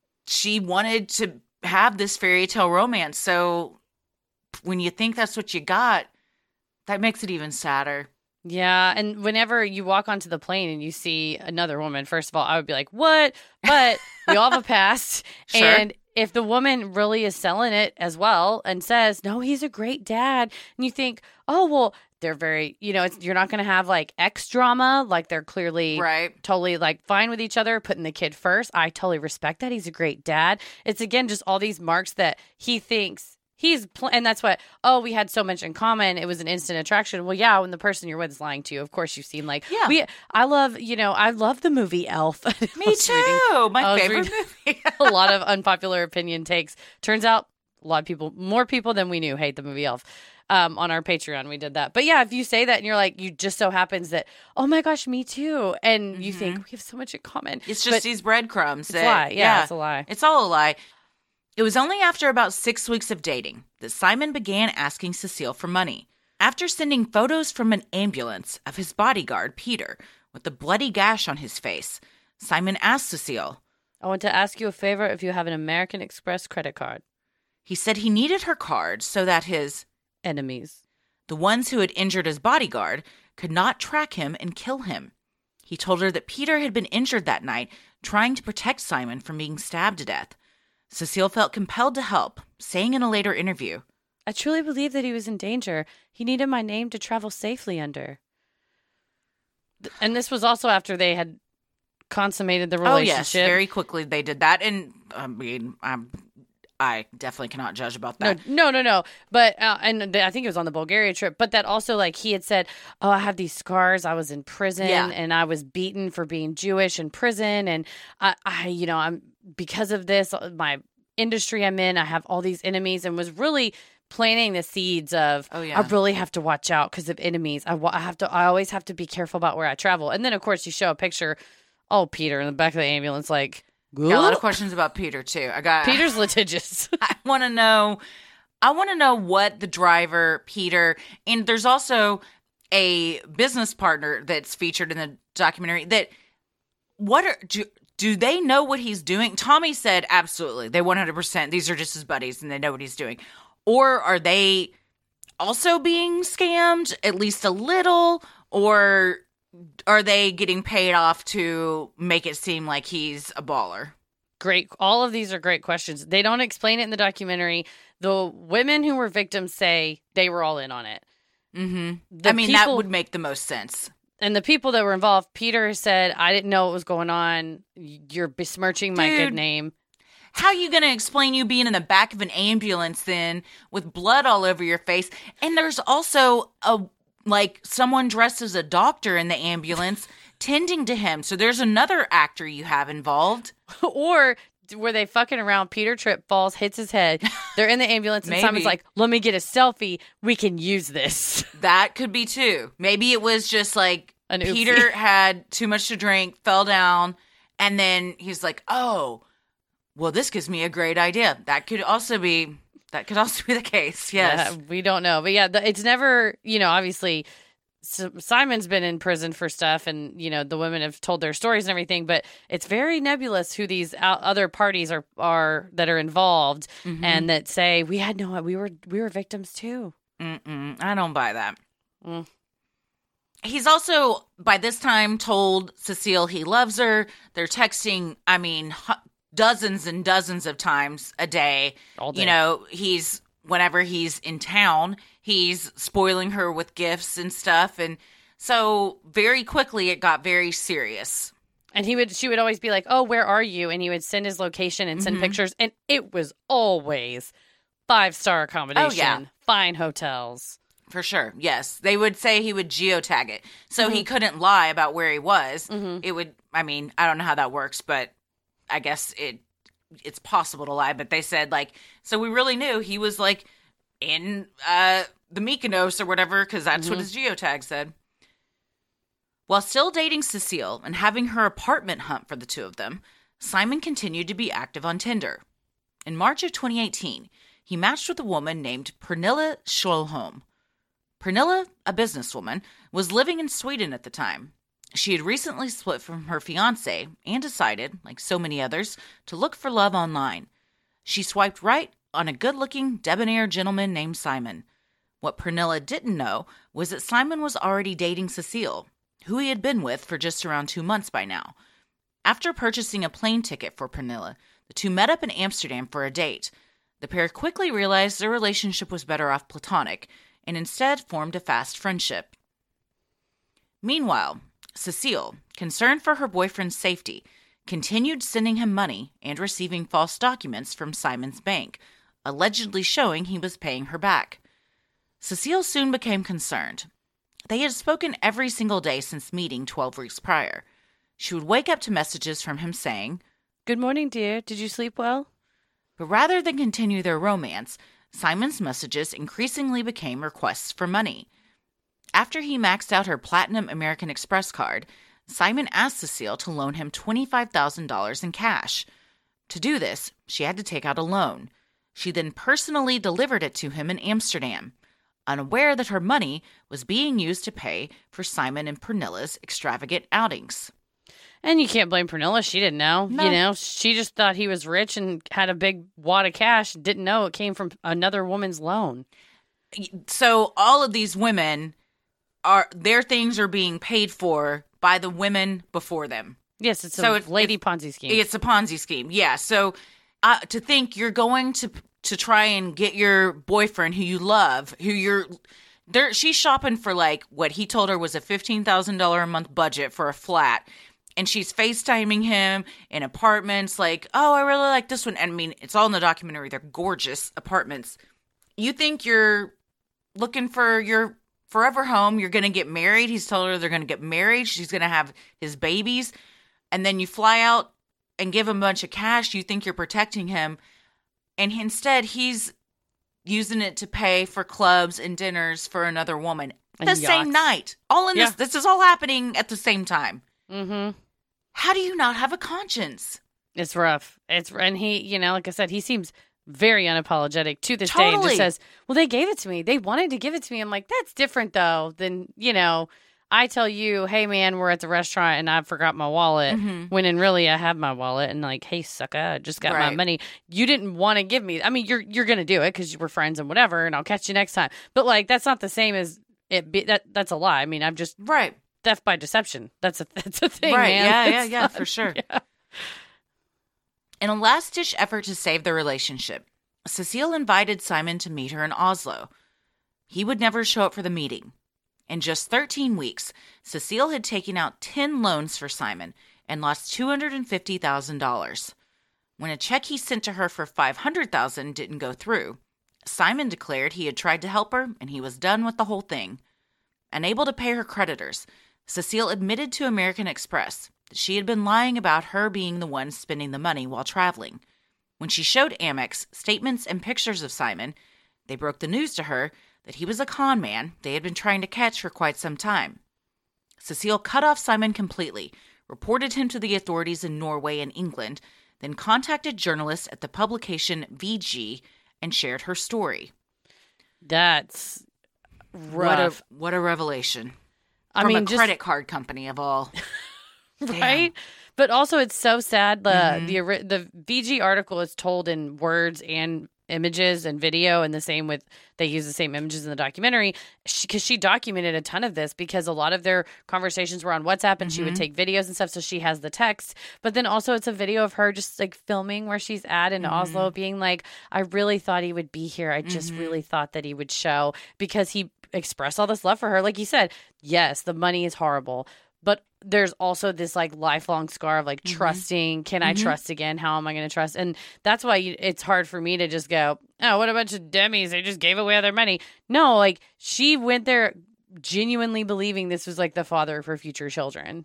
she wanted to have this fairy tale romance. So when you think that's what you got, that makes it even sadder. Yeah, and whenever you walk onto the plane and you see another woman, first of all, I would be like, what? But we all have a past. Sure. And if the woman really is selling it as well and says, no, he's a great dad, and you think, oh, well, they're very, you know, it's, you're not going to have like ex drama, like they're clearly right. totally like fine with each other, putting the kid first. I totally respect that. He's a great dad. It's again, just all these marks that he thinks he's, pl- and that's what, oh, we had so much in common. It was an instant attraction. Well, yeah, when the person you're with is lying to you, of course you seem like, yeah. we, I love, you know, I love the movie Elf. Me too. Reading, My favorite movie. A lot of unpopular opinion takes. Turns out a lot of people, more people than we knew, hate the movie Elf. Um, on our Patreon, we did that. But yeah, if you say that and you're like, you just so happens that, oh my gosh, me too. And mm-hmm. you think we have so much in common. It's just but these breadcrumbs. It's that, a lie. Yeah, yeah, it's a lie. It's all a lie. It was only after about six weeks of dating that Simon began asking Cecile for money. After sending photos from an ambulance of his bodyguard, Peter, with a bloody gash on his face, Simon asked Cecile, I want to ask you a favor if you have an American Express credit card. He said he needed her card so that his enemies, the ones who had injured his bodyguard, could not track him and kill him. He told her that Peter had been injured that night trying to protect Simon from being stabbed to death. Cecile felt compelled to help, saying in a later interview, I truly believe that he was in danger. He needed my name to travel safely under. And this was also after they had consummated the relationship. Oh, yes. Very quickly they did that. And, I mean, I'm, I definitely cannot judge about that. No, no, no, no. But, uh, and I think it was on the Bulgaria trip, but that also, like, he had said, oh, I have these scars. I was in prison Yeah. and I was beaten for being Jewish in prison. And I, I, you know, I'm, because of this, my industry I'm in, I have all these enemies, and was really planting the seeds of, Oh, yeah. I really have to watch out because of enemies. I, wa- I have to, I always have to be careful about where I travel. And then, of course, you show a picture, oh, Peter in the back of the ambulance, like, Got a lot of questions about Peter, too. I got Peter's litigious. I want to know, I want to know what the driver, Peter, and there's also a business partner that's featured in the documentary that, what are, do, do they know what he's doing? Tommy said, absolutely. They one hundred percent, these are just his buddies and they know what he's doing. Or are they also being scammed, at least a little? Or are they getting paid off to make it seem like he's a baller? Great. All of these are great questions. They don't explain it in the documentary. The women who were victims say they were all in on it. Mm-hmm. The I mean, that people- would make the most sense. And the people that were involved, Peter said, I didn't know what was going on. You're besmirching my Dude. good name. How are you going to explain you being in the back of an ambulance then with blood all over your face? And there's also a like someone dressed as a doctor in the ambulance tending to him. So there's another actor you have involved. Or were they fucking around? Peter Tripp falls, hits his head. They're in the ambulance, and Maybe. Simon's like, let me get a selfie. We can use this. That could be too. Maybe it was just like An oopsie. Peter had too much to drink, fell down, and then he's like, oh, well, this gives me a great idea. That could also be that could also be the case. Yes. Yeah, we don't know. But yeah, the, it's never, you know, obviously S- Simon's been in prison for stuff, and, you know, the women have told their stories and everything, but it's very nebulous who these out- other parties are, are that are involved Mhm. and that say, we had no, we were, we were victims too. Mm-mm, I don't buy that. Mm. He's also, by this time, told Cecile he loves her. They're texting, I mean, hu- dozens and dozens of times a day. All day. You know, he's, whenever he's in town, he's spoiling her with gifts and stuff. And so very quickly it got very serious. And he would, she would always be like, oh, where are you? And he would send his location and send Mhm. pictures. And it was always five-star accommodation, Oh, yeah. fine hotels. For sure. Yes. They would say he would geotag it. So he couldn't lie about where he was. Mhm. It would, I mean, I don't know how that works, but I guess it it's possible to lie. But they said, like, so we really knew he was, like, in uh, the Mykonos or whatever, because that's what his geotag said. While still dating Cecile and having her apartment hunt for the two of them, Simon continued to be active on Tinder. In March of twenty eighteen, he matched with a woman named Pernilla Schulholm. Pernilla, a businesswoman, was living in Sweden at the time. She had recently split from her fiancé and decided, like so many others, to look for love online. She swiped right on a good-looking, debonair gentleman named Simon. What Pernilla didn't know was that Simon was already dating Cecile, who he had been with for just around two months by now. After purchasing a plane ticket for Pernilla, the two met up in Amsterdam for a date. The pair quickly realized their relationship was better off platonic, and instead formed a fast friendship. Meanwhile, Cecile, concerned for her boyfriend's safety, continued sending him money and receiving false documents from Simon's bank, allegedly showing he was paying her back. Cecile soon became concerned. They had spoken every single day since meeting twelve weeks prior. She would wake up to messages from him saying, Good morning, dear. Did you sleep well? but rather than continue their romance, Simon's messages increasingly became requests for money. After he maxed out her Platinum American Express card, Simon asked Cecile to loan him twenty-five thousand dollars in cash. To do this, she had to take out a loan. She then personally delivered it to him in Amsterdam, unaware that her money was being used to pay for Simon and Pernilla's extravagant outings. And you can't blame Pernilla. She didn't know. No. You know, she just thought he was rich and had a big wad of cash. Didn't know it came from another woman's loan. So all of these women, are their things are being paid for by the women before them. Yes, it's So a it- lady it- Ponzi scheme. It's a Ponzi scheme. Yeah. So uh, to think you're going to to try and get your boyfriend who you love, who you're there, she's shopping for like what he told her was a fifteen thousand dollars a month budget for a flat. And she's FaceTiming him in apartments like, oh, I really like this one. And I mean, it's all in the documentary. They're gorgeous apartments. You think you're looking for your forever home. You're going to get married. He's told her they're going to get married. She's going to have his babies. And then you fly out and give him a bunch of cash. You think you're protecting him. And instead, he's using it to pay for clubs and dinners for another woman And the yachts. same night. All in Yeah. this. This is all happening at the same time. Mm-hmm. How do you not have a conscience? It's rough. It's and he, you know, like I said, he seems very unapologetic to this day and Totally. just says, well, they gave it to me. They wanted to give it to me. I'm like, that's different though than, you know, I tell you, hey man, we're at the restaurant and I forgot my wallet Mhm. when in really I have my wallet and like, hey sucker, I just got my Right. money. You didn't want to give me. I mean, you're you're gonna do it because we're friends and whatever, and I'll catch you next time. But like, that's not the same as it. Be, that that's a lie. I mean, I'm just Right. theft by deception. That's a that's a thing, Right. man. Yeah, yeah, It's yeah, not- for sure. yeah. In a last-ditch effort to save their relationship, Cecile invited Simon to meet her in Oslo. He would never show up for the meeting. In just thirteen weeks, Cecile had taken out ten loans for Simon and lost two hundred fifty thousand dollars. When a check he sent to her for five hundred thousand dollars didn't go through, Simon declared he had tried to help her and he was done with the whole thing. Unable to pay her creditors, Cecile admitted to American Express that she had been lying about her being the one spending the money while traveling. When she showed Amex statements and pictures of Simon, they broke the news to her that he was a con man they had been trying to catch for quite some time. Cecile cut off Simon completely, reported him to the authorities in Norway and England, then contacted journalists at the publication V G and shared her story. That's What a rough. what a revelation. I From mean, a just credit card company of all. right? But also, it's so sad. The Mhm. the ori- the V G article is told in words and images and video, and the same with they use the same images in the documentary because she, she documented a ton of this because a lot of their conversations were on WhatsApp and she would Mhm. take videos and stuff, so she has the text. But then also, it's a video of her just like filming where she's at in Mhm. Oslo, being like, "I really thought he would be here. I just Mhm. really thought that he would show because he expressed all this love for her." Like you said, yes, the money is horrible. But there's also this like lifelong scar of like Mhm. trusting. Can I Mhm. trust again? How am I going to trust? And that's why you, it's hard for me to just go, oh, what a bunch of dummies. They just gave away all their money. No, like she went there genuinely believing this was like the father of her future children.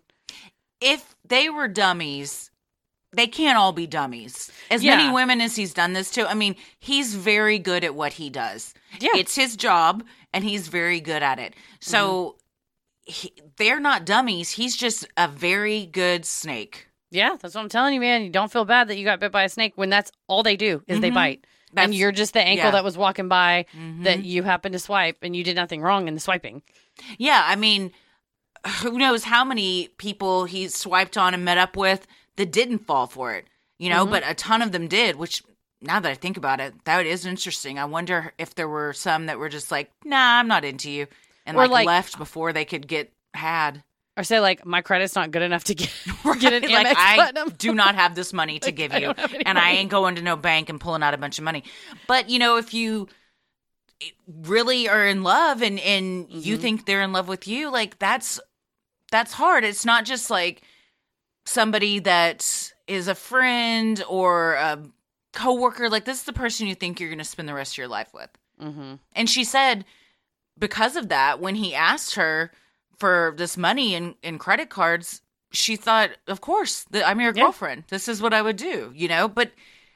If they were dummies, they can't all be dummies. As Yeah. many women as he's done this to, I mean, he's very good at what he does. Yeah. It's his job, and he's very good at it. So he, they're not dummies. He's just a very good snake. Yeah, that's what I'm telling you, man. You don't feel bad that you got bit by a snake when that's all they do is they Mhm. bite. That's- and you're just the ankle yeah. that was walking by Mhm. that you happened to swipe and you did nothing wrong in the swiping. Yeah, I mean, who knows how many people he swiped on and met up with that didn't fall for it, you know, Mhm. but a ton of them did, which now that I think about it, that is interesting. I wonder if there were some that were just like, nah, I'm not into you, and Or like, like- left before they could get had. Or say like, my credit's not good enough to get, get an like, Amex I Platinum. do not have this money to Like, give I you, don't have any and I money. ain't going to no bank and pulling out a bunch of money. But, you know, if you really are in love and, and you Mhm. think they're in love with you, like that's that's hard. It's not just like somebody that is a friend or a coworker. Like this is the person you think you're going to spend the rest of your life with. Mm-hmm. And she said because of that, when he asked her for this money and, and credit cards, she thought, of course, that I'm your Yeah. girlfriend. This is what I would do, you know? But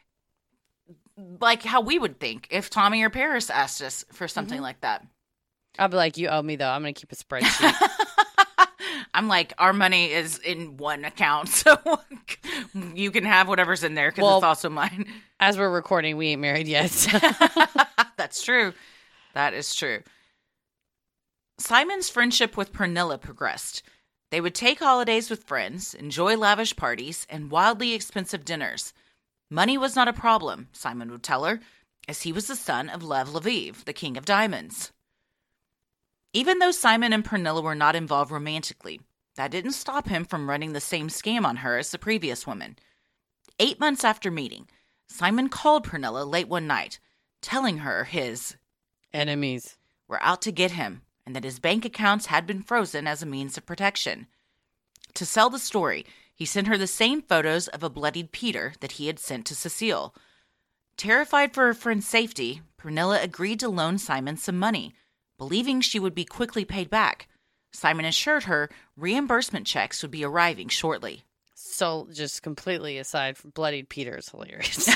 like how we would think if Tommy or Paris asked us for something Mhm. like that. I'll be like, you owe me though. I'm going to keep a spreadsheet. I'm like, our money is in one account, so you can have whatever's in there because Well- it's also mine. As we're recording, we ain't married yet. so- That's true. That is true. Simon's friendship with Pernilla progressed. They would take holidays with friends, enjoy lavish parties, and wildly expensive dinners. Money was not a problem, Simon would tell her, as he was the son of Lev Lviv, the king of diamonds. Even though Simon and Pernilla were not involved romantically, That didn't stop him from running the same scam on her as the previous woman. Eight months after meeting, Simon called Pernilla late one night, telling her his enemies were out to get him and that his bank accounts had been frozen as a means of protection. To sell the story, he sent her the same photos of a bloodied Peter that he had sent to Cecile. Terrified for her friend's safety, Pernilla agreed to loan Simon some money, believing she would be quickly paid back. Simon assured her reimbursement checks would be arriving shortly. So, just completely aside from bloodied Peter is hilarious.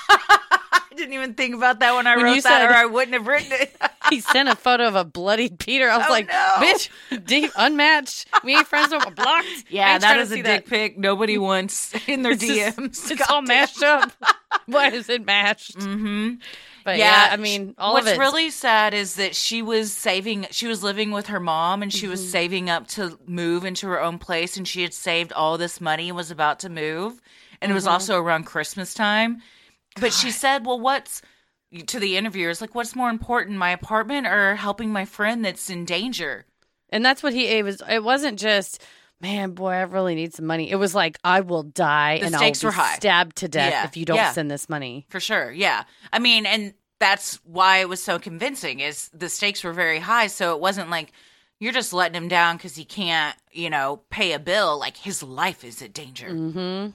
I didn't even think about that when I When wrote you that, said- or I wouldn't have written it. He sent a photo of a bloodied Peter. I was Oh, like, no. bitch, deep, unmatched. We ain't friends, we're blocked. I Yeah, ain't that trying to is a see dick pic nobody wants in their It's just- D Ms. it's all mashed up. Why is it mashed? Mm-hmm. But yeah, I mean, all what's of it. really sad is that she was saving, she was living with her mom and she Mm-hmm. was saving up to move into her own place, and she had saved all this money and was about to move. And it was Mm-hmm. also around Christmas time. But she said, well, what's, to the interviewers, like, what's more important, my apartment or helping my friend that's in danger? And that's what he, it was, it wasn't just, man, boy, I really need some money. It was like, I will die The and I'll stakes be were high. stabbed to death Yeah, if you don't yeah. send this money. For sure, yeah. I mean, and that's why it was so convincing, is the stakes were very high, so it wasn't like you're just letting him down because he can't, you know, pay a bill. Like, his life is in danger. Mm-hmm.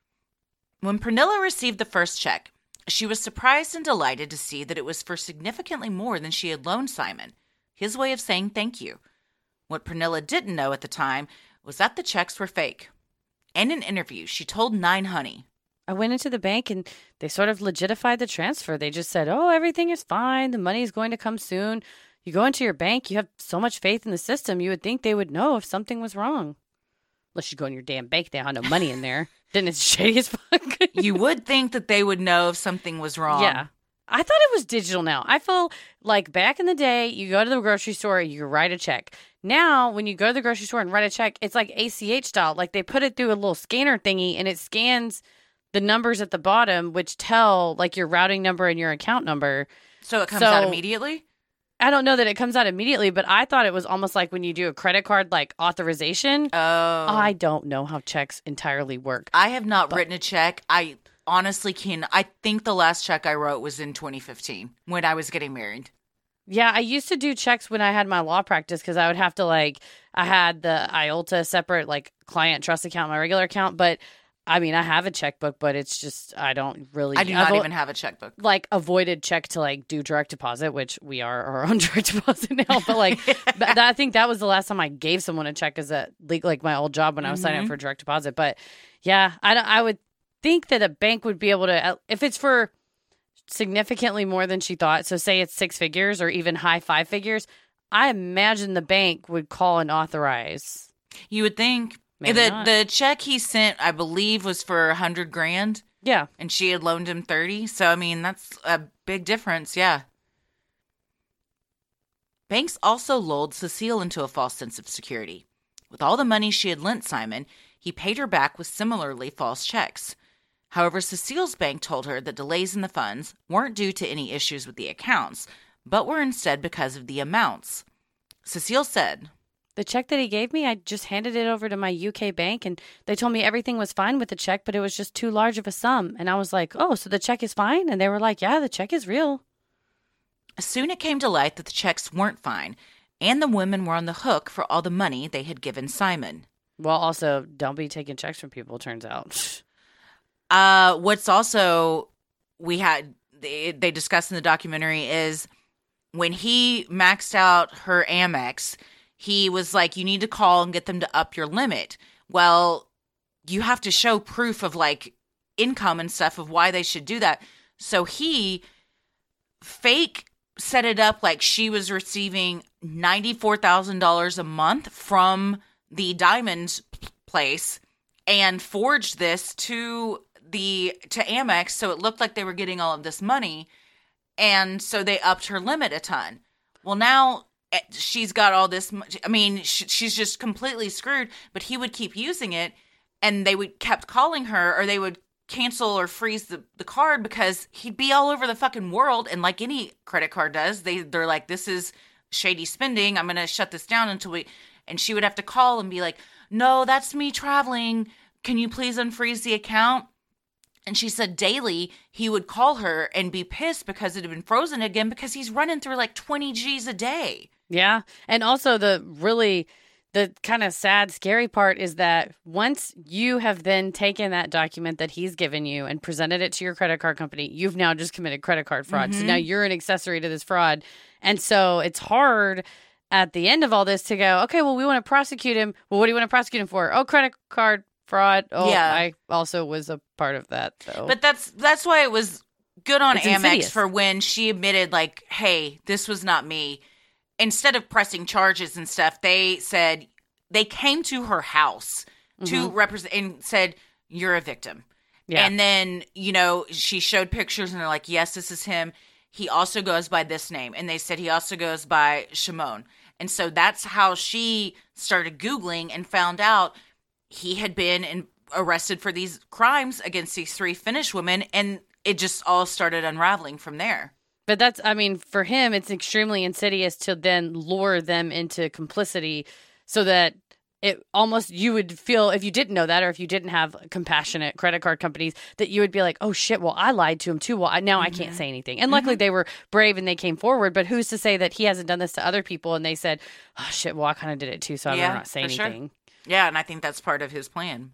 When Pernilla received the first check, she was surprised and delighted to see that it was for significantly more than she had loaned Simon, his way of saying thank you. What Pernilla didn't know at the time was that the checks were fake. In an interview, she told Nine Honey, I went into the bank and they sort of legitified the transfer. They just said, oh, everything is fine. The money is going to come soon. You go into your bank, you have so much faith in the system, you would think they would know if something was wrong. Unless you go in your damn bank, they have no money in there. Then it's shady as fuck. you would think that they would know if something was wrong. Yeah. I thought it was digital now. I feel like back in the day, you go to the grocery store, you write a check. Now, when you go to the grocery store and write a check, it's like A C H style. Like they put it through a little scanner thingy and it scans the numbers at the bottom, which tell like your routing number and your account number. So it comes So- out immediately? I don't know that it comes out immediately, but I thought it was almost like when you do a credit card, like authorization. Oh. I don't know how checks entirely work. I have not written a check. I honestly can. I think the last check I wrote was in twenty fifteen when I was getting married. Yeah, I used to do checks when I had my law practice because I would have to like, I had the I O L T A separate like client trust account, my regular account. But I mean, I have a checkbook, but it's just, I don't really. I do I've not o- even have a checkbook. like avoided check to like do direct deposit, which we are our own direct deposit now. But like, but that, I think that was the last time I gave someone a check as a like, like my old job when I was signing up for direct deposit. But yeah, I don't, I would think that a bank would be able to, if it's for significantly more than she thought. So say it's six figures or even high five figures. I imagine the bank would call and authorize. You would think. Maybe the not. the check he sent, I believe, was for a hundred grand, Yeah. and she had loaned him thirty. So I mean, that's a big difference. Yeah. Banks also lulled Cecile into a false sense of security. With all the money she had lent Simon, he paid her back with similarly false checks. However, Cecile's bank told her that delays in the funds weren't due to any issues with the accounts, but were instead because of the amounts. Cecile said, The check that he gave me, I just handed it over to my U K bank and they told me everything was fine with the check, but it was just too large of a sum. And I was like, oh, so the check is fine? And they were like, yeah, the check is real. Soon it came to light that the checks weren't fine, and the women were on the hook for all the money they had given Simon. Well, also, don't be taking checks from people, turns out. Uh, what's also, we had, they, they discussed in the documentary is when he maxed out her Amex, he was like, you need to call and get them to up your limit. Well, you have to show proof of like income and stuff of why they should do that. So he fake set it up like she was receiving ninety-four thousand dollars a month from the diamond place and forged this to the to Amex, so it looked like they were getting all of this money, and so they upped her limit a ton. Well, now eh, she's got all this. mo- I mean, sh- she's just completely screwed. But he would keep using it, and they would kept calling her, or they would cancel or freeze the, the card because he'd be all over the fucking world. And like any credit card does, they they're like, this is shady spending. I'm gonna shut this down until we. And she would have to call and be like, no, that's me traveling. Can you please unfreeze the account? And she said daily he would call her and be pissed because it had been frozen again because he's running through like twenty G's a day. Yeah. And also the really, the kind of sad, scary part is that once you have then taken that document that he's given you and presented it to your credit card company, you've now just committed credit card fraud. Mm-hmm. So now you're an accessory to this fraud. And so it's hard at the end of all this to go, okay, well, we want to prosecute him. Well, what do you want to prosecute him for? Oh, credit card fraud. Oh, yeah. I also was a part of that. So. But that's that's why it was good on It's Amex insidious. for when she admitted, like, hey, this was not me. Instead of pressing charges and stuff, they said they came to her house mm-hmm. to represent and said, you're a victim. Yeah. And then, you know, she showed pictures and they're like, yes, this is him. He also goes by this name. And they said he also goes by Shimon. And so that's how she started Googling and found out he had been in, arrested for these crimes against these three Finnish women. And it just all started unraveling from there. But that's, I mean, for him, it's extremely insidious to then lure them into complicity so that it almost, you would feel, if you didn't know that or if you didn't have compassionate credit card companies, that you would be like, oh shit, well, I lied to him too. Well, I, now mm-hmm. I can't say anything. And luckily mm-hmm. they were brave and they came forward. But who's to say that he hasn't done this to other people and they said, oh shit, well, I kind of did it too, so I'm yeah, not saying anything. Sure. Yeah, and I think that's part of his plan.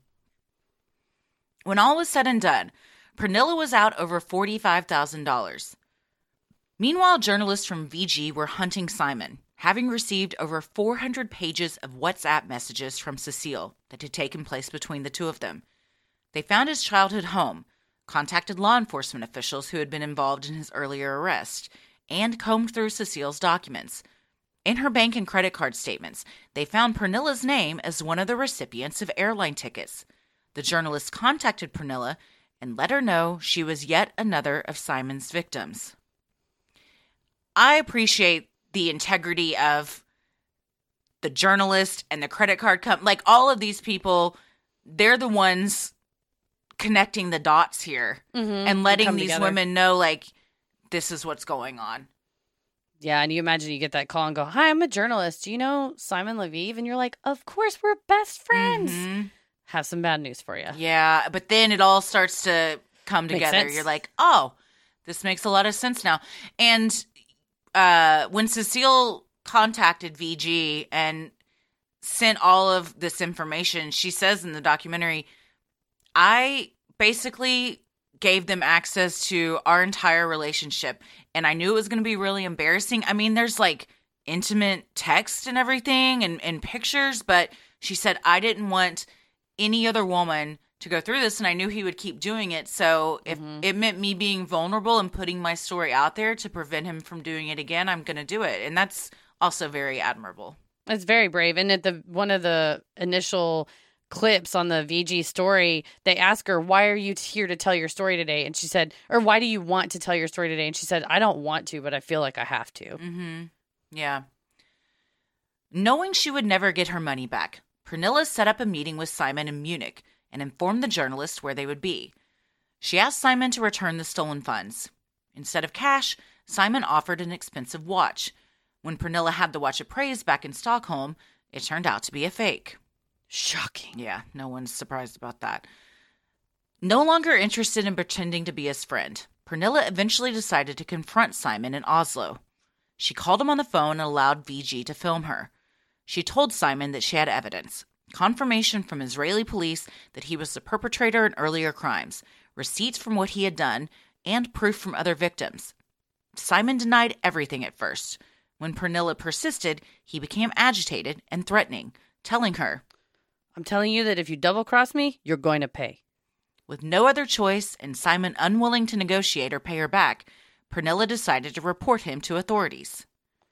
When all was said and done, Pernilla was out over forty-five thousand dollars. Meanwhile, journalists from V G were hunting Simon, having received over four hundred pages of WhatsApp messages from Cecile that had taken place between the two of them. They found his childhood home, contacted law enforcement officials who had been involved in his earlier arrest, and combed through Cecile's documents. In her bank and credit card statements, they found Pernilla's name as one of the recipients of airline tickets. The journalists contacted Pernilla and let her know she was yet another of Simon's victims. I appreciate the integrity of the journalist and the credit card company. Like, all of these people, they're the ones connecting the dots here mm-hmm. and letting these together. Women know, like, this is what's going on. Yeah, and you imagine you get that call and go, hi, I'm a journalist. Do you know Simon Leviev? And you're like, of course, we're best friends. Mm-hmm. Have some bad news for you. Yeah, but then it all starts to come Makes together. sense. You're like, oh, this makes a lot of sense now. And Uh, when Cecile contacted V G and sent all of this information, she says in the documentary, I basically gave them access to our entire relationship, and I knew it was going to be really embarrassing. I mean, there's like intimate text and everything and, and pictures, but she said, I didn't want any other woman to go through this, and I knew he would keep doing it. So if mm-hmm. it meant me being vulnerable and putting my story out there to prevent him from doing it again, I'm going to do it. And that's also very admirable. It's very brave. And at the one of the initial clips on the V G story, they ask her, why are you here to tell your story today? And she said, or why do you want to tell your story today? And she said, I don't want to, but I feel like I have to. Mm-hmm. Yeah. Knowing she would never get her money back, Pernilla set up a meeting with Simon in Munich and informed the journalist where they would be. She asked Simon to return the stolen funds. Instead of cash, Simon offered an expensive watch. When Pernilla had the watch appraised back in Stockholm, it turned out to be a fake. Shocking. Yeah, no one's surprised about that. No longer interested in pretending to be his friend, Pernilla eventually decided to confront Simon in Oslo. She called him on the phone and allowed V G to film her. She told Simon that she had evidence. Confirmation from Israeli police that he was the perpetrator in earlier crimes, receipts from what he had done, and proof from other victims. Simon denied everything at first. When Pernilla persisted, he became agitated and threatening, telling her, I'm telling you that if you double-cross me, you're going to pay. With no other choice and Simon unwilling to negotiate or pay her back, Pernilla decided to report him to authorities.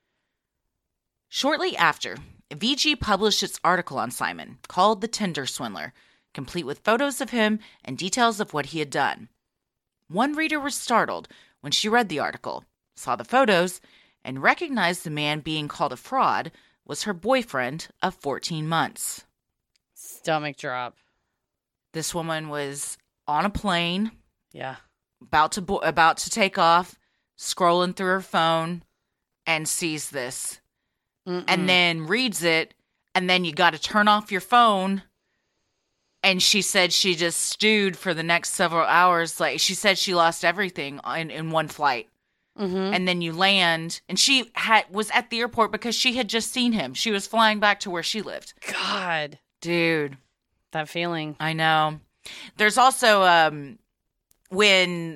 Shortly after, V G published its article on Simon, called The Tinder Swindler, complete with photos of him and details of what he had done. One reader was startled when she read the article, saw the photos, and recognized the man being called a fraud was her boyfriend of fourteen months. Stomach drop. This woman was on a plane. Yeah. About to bo- about to take off, scrolling through her phone, and sees this. Mm-mm. And then reads it and then you got to turn off your phone. And she said she just stewed for the next several hours. Like, she said she lost everything in, in one flight. Mm-hmm. And then you land, and she had was at the airport because she had just seen him. She was flying back to where she lived. God. Dude. That feeling. I know. There's also um, when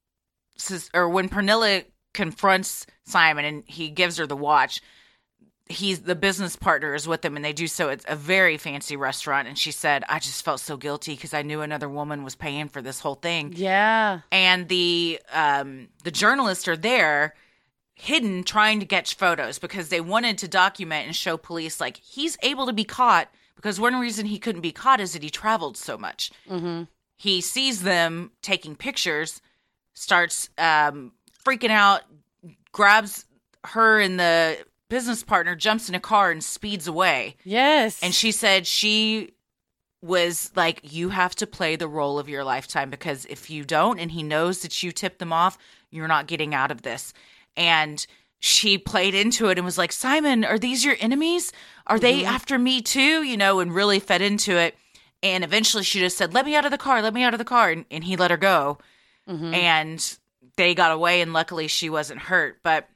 or when Pernilla confronts Simon and he gives her the watch, he's the business partner is with them, and they do so at a very fancy restaurant. And she said, I just felt so guilty because I knew another woman was paying for this whole thing. Yeah. And the um, the journalists are there hidden trying to get photos because they wanted to document and show police, like, he's able to be caught because one reason he couldn't be caught is that he traveled so much. Mm-hmm. He sees them taking pictures, starts um, freaking out, grabs her and the business partner, jumps in a car and speeds away. Yes. And she said she was like, you have to play the role of your lifetime because if you don't and he knows that you tipped them off, you're not getting out of this. And she played into it and was like, Simon, are these your enemies? Are they mm-hmm. after me too? You know, and really fed into it. And eventually she just said, let me out of the car, let me out of the car. And, and he let her go. Mm-hmm. And they got away, and luckily she wasn't hurt. But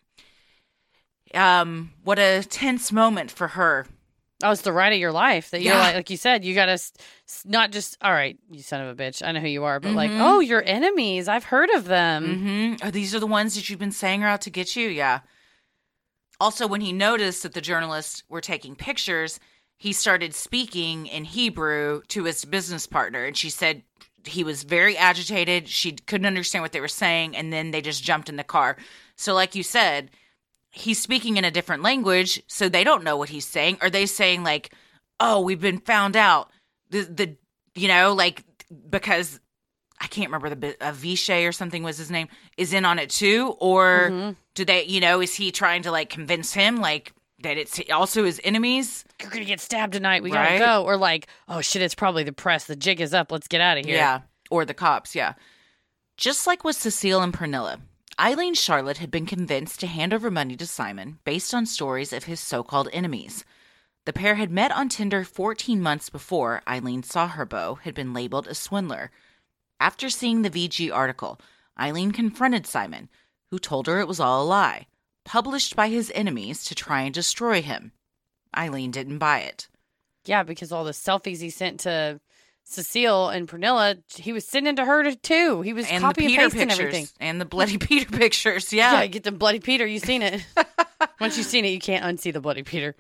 um, what a tense moment for her. Oh, it's the ride of your life that you're Yeah. like, like you said, you got to s- s- not just, all right, you son of a bitch, I know who you are, but Mm-hmm. like, oh, your enemies, I've heard of them. Mm-hmm. Oh, these are the ones that you've been saying are out to get you? Yeah. Also, when he noticed that the journalists were taking pictures, he started speaking in Hebrew to his business partner. And she said he was very agitated. She couldn't understand what they were saying. And then they just jumped in the car. So like you said, he's speaking in a different language, so they don't know what he's saying. Are they saying like, oh, we've been found out? The, the you know, like, because I can't remember the Avishai or something was his name, is in on it too? Or mm-hmm. do they, you know, is he trying to like convince him like that it's also his enemies? You're going to get stabbed tonight. We Right? got to go. Or like, oh shit, it's probably the press. The jig is up. Let's get out of here. Yeah. Or the cops. Yeah. Just like with Cecile and Pernilla, Eileen Charlotte had been convinced to hand over money to Simon based on stories of his so-called enemies. The pair had met on Tinder fourteen months before Eileen saw her beau had been labeled a swindler. After seeing the V G article, Eileen confronted Simon, who told her it was all a lie, published by his enemies to try and destroy him. Eileen didn't buy it. Yeah, because all the selfies he sent to Cecile and Pernilla, he was sending to her too. He was And copy the and Peter pasting pictures. everything. And the bloody Peter pictures, yeah. Yeah, get the bloody Peter. You've seen it. Once you've seen it, you can't unsee the bloody Peter.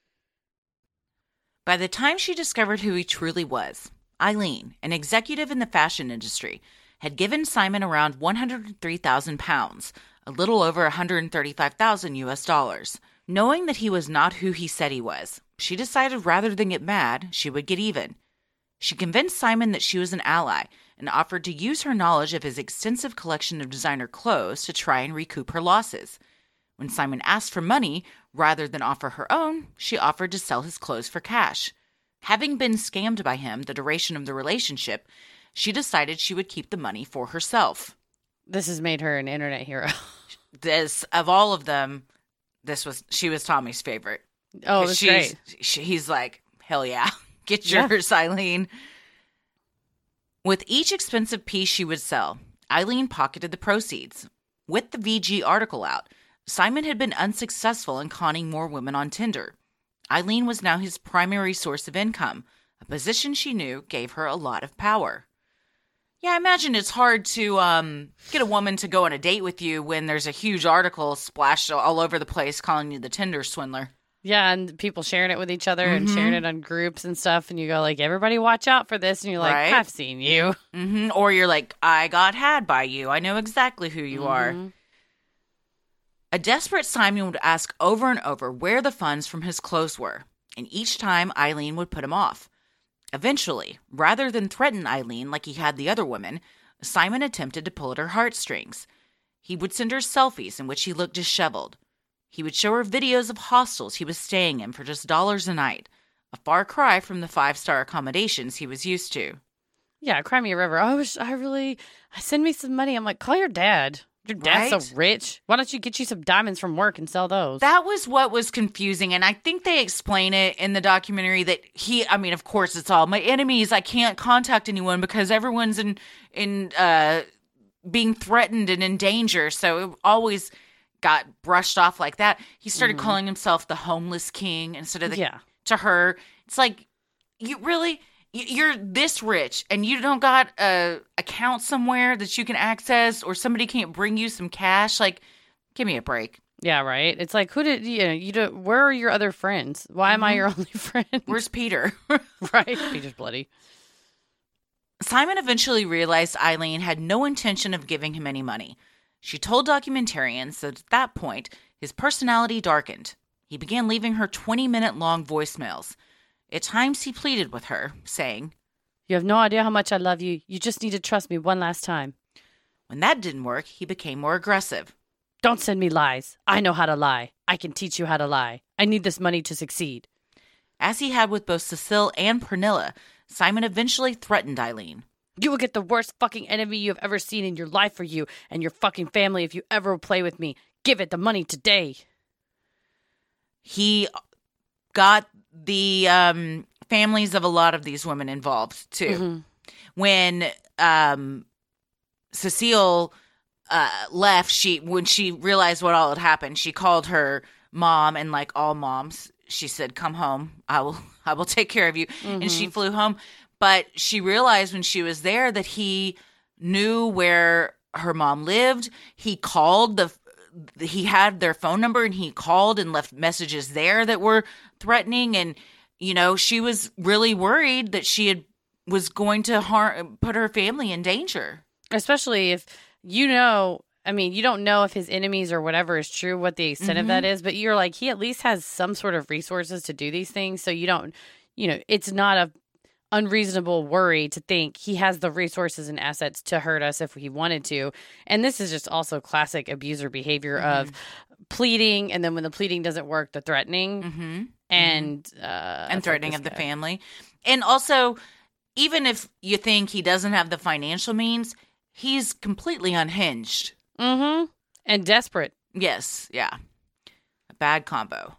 By the time she discovered who he truly was, Eileen, an executive in the fashion industry, had given Simon around one hundred three thousand pounds, a little over one hundred thirty-five thousand U S dollars. Knowing that he was not who he said he was, she decided rather than get mad, she would get even. She convinced Simon that she was an ally and offered to use her knowledge of his extensive collection of designer clothes to try and recoup her losses. When Simon asked for money, rather than offer her own, she offered to sell his clothes for cash. Having been scammed by him the duration of the relationship, she decided she would keep the money for herself. This has made her an internet hero. This, of all of them, this was she was Tommy's favorite. Oh, that's She's, great. she, he's like, hell yeah, get Yeah. yours, Eileen. With each expensive piece she would sell, Eileen pocketed the proceeds. With the V G article out, Simon had been unsuccessful in conning more women on Tinder. Eileen was now his primary source of income, a position she knew gave her a lot of power. Yeah, I imagine it's hard to um, get a woman to go on a date with you when there's a huge article splashed all over the place calling you the Tinder swindler. Yeah, and people sharing it with each other and Mm-hmm. sharing it on groups and stuff. And you go like, everybody watch out for this. And you're like, Right. I've seen you. Mm-hmm. Or you're like, I got had by you. I know exactly who you are. A desperate Simon would ask over and over where the funds from his clothes were, and each time Eileen would put him off. Eventually, rather than threaten Eileen like he had the other women, Simon attempted to pull at her heartstrings. He would send her selfies in which he looked disheveled. He would show her videos of hostels he was staying in for just dollars a night, a far cry from the five-star accommodations he was used to. Yeah, cry me a river. I wish I really, send me some money. I'm like, call your dad. Your dad's Right? so rich. Why don't you get you some diamonds from work and sell those? That was what was confusing. And I think they explain it in the documentary that he, I mean, of course, it's all my enemies. I can't contact anyone because everyone's in, in, uh, being threatened and in danger. So it always got brushed off like that. He started Mhm. calling himself the homeless king instead of the, Yeah. to her. It's like, you really, y- you're this rich and you don't got a account somewhere that you can access, or somebody can't bring you some cash. Like, give me a break. Yeah, right. It's like, who did you know, you do, where are your other friends? Why am I Mhm. your only friend? Where's Peter? right? Peter's bloody. Simon eventually realized Eileen had no intention of giving him any money. She told documentarians that at that point, his personality darkened. He began leaving her twenty-minute long voicemails. At times, he pleaded with her, saying, You have no idea how much I love you. You just need to trust me one last time. when that didn't work, he became more aggressive. Don't send me lies. I know how to lie. I can teach you how to lie. I need this money to succeed. As he had with both Cecile and Pernilla, Simon eventually threatened Eileen. You will get the worst fucking enemy you have ever seen in your life for you and your fucking family if you ever play with me. Give it the money today. He got the um, families of a lot of these women involved, too. Mm-hmm. When um, Cecile uh, left, she when she realized what all had happened, she called her mom, and like all moms, she said, "Come home. I will. I will take care of you." Mm-hmm. And she flew home. But she realized when she was there that he knew where her mom lived. He called the. He had their phone number, and he called and left messages there that were threatening. And you know, she was really worried that she had was going to harm, put her family in danger. Especially if you know, I mean, you don't know if his enemies or whatever is true, what the extent of that is, but you're like, he at least has some sort of resources to do these things. So you don't, you know, it's not a unreasonable worry to think he has the resources and assets to hurt us if he wanted to. And this is just also classic abuser behavior Mm-hmm. of pleading, and then when the pleading doesn't work, the threatening Mm-hmm. and uh, and of threatening this of the guy. family. And also, even if you think he doesn't have the financial means, he's completely unhinged. Mm-hmm. And desperate. Yes, yeah. A bad combo.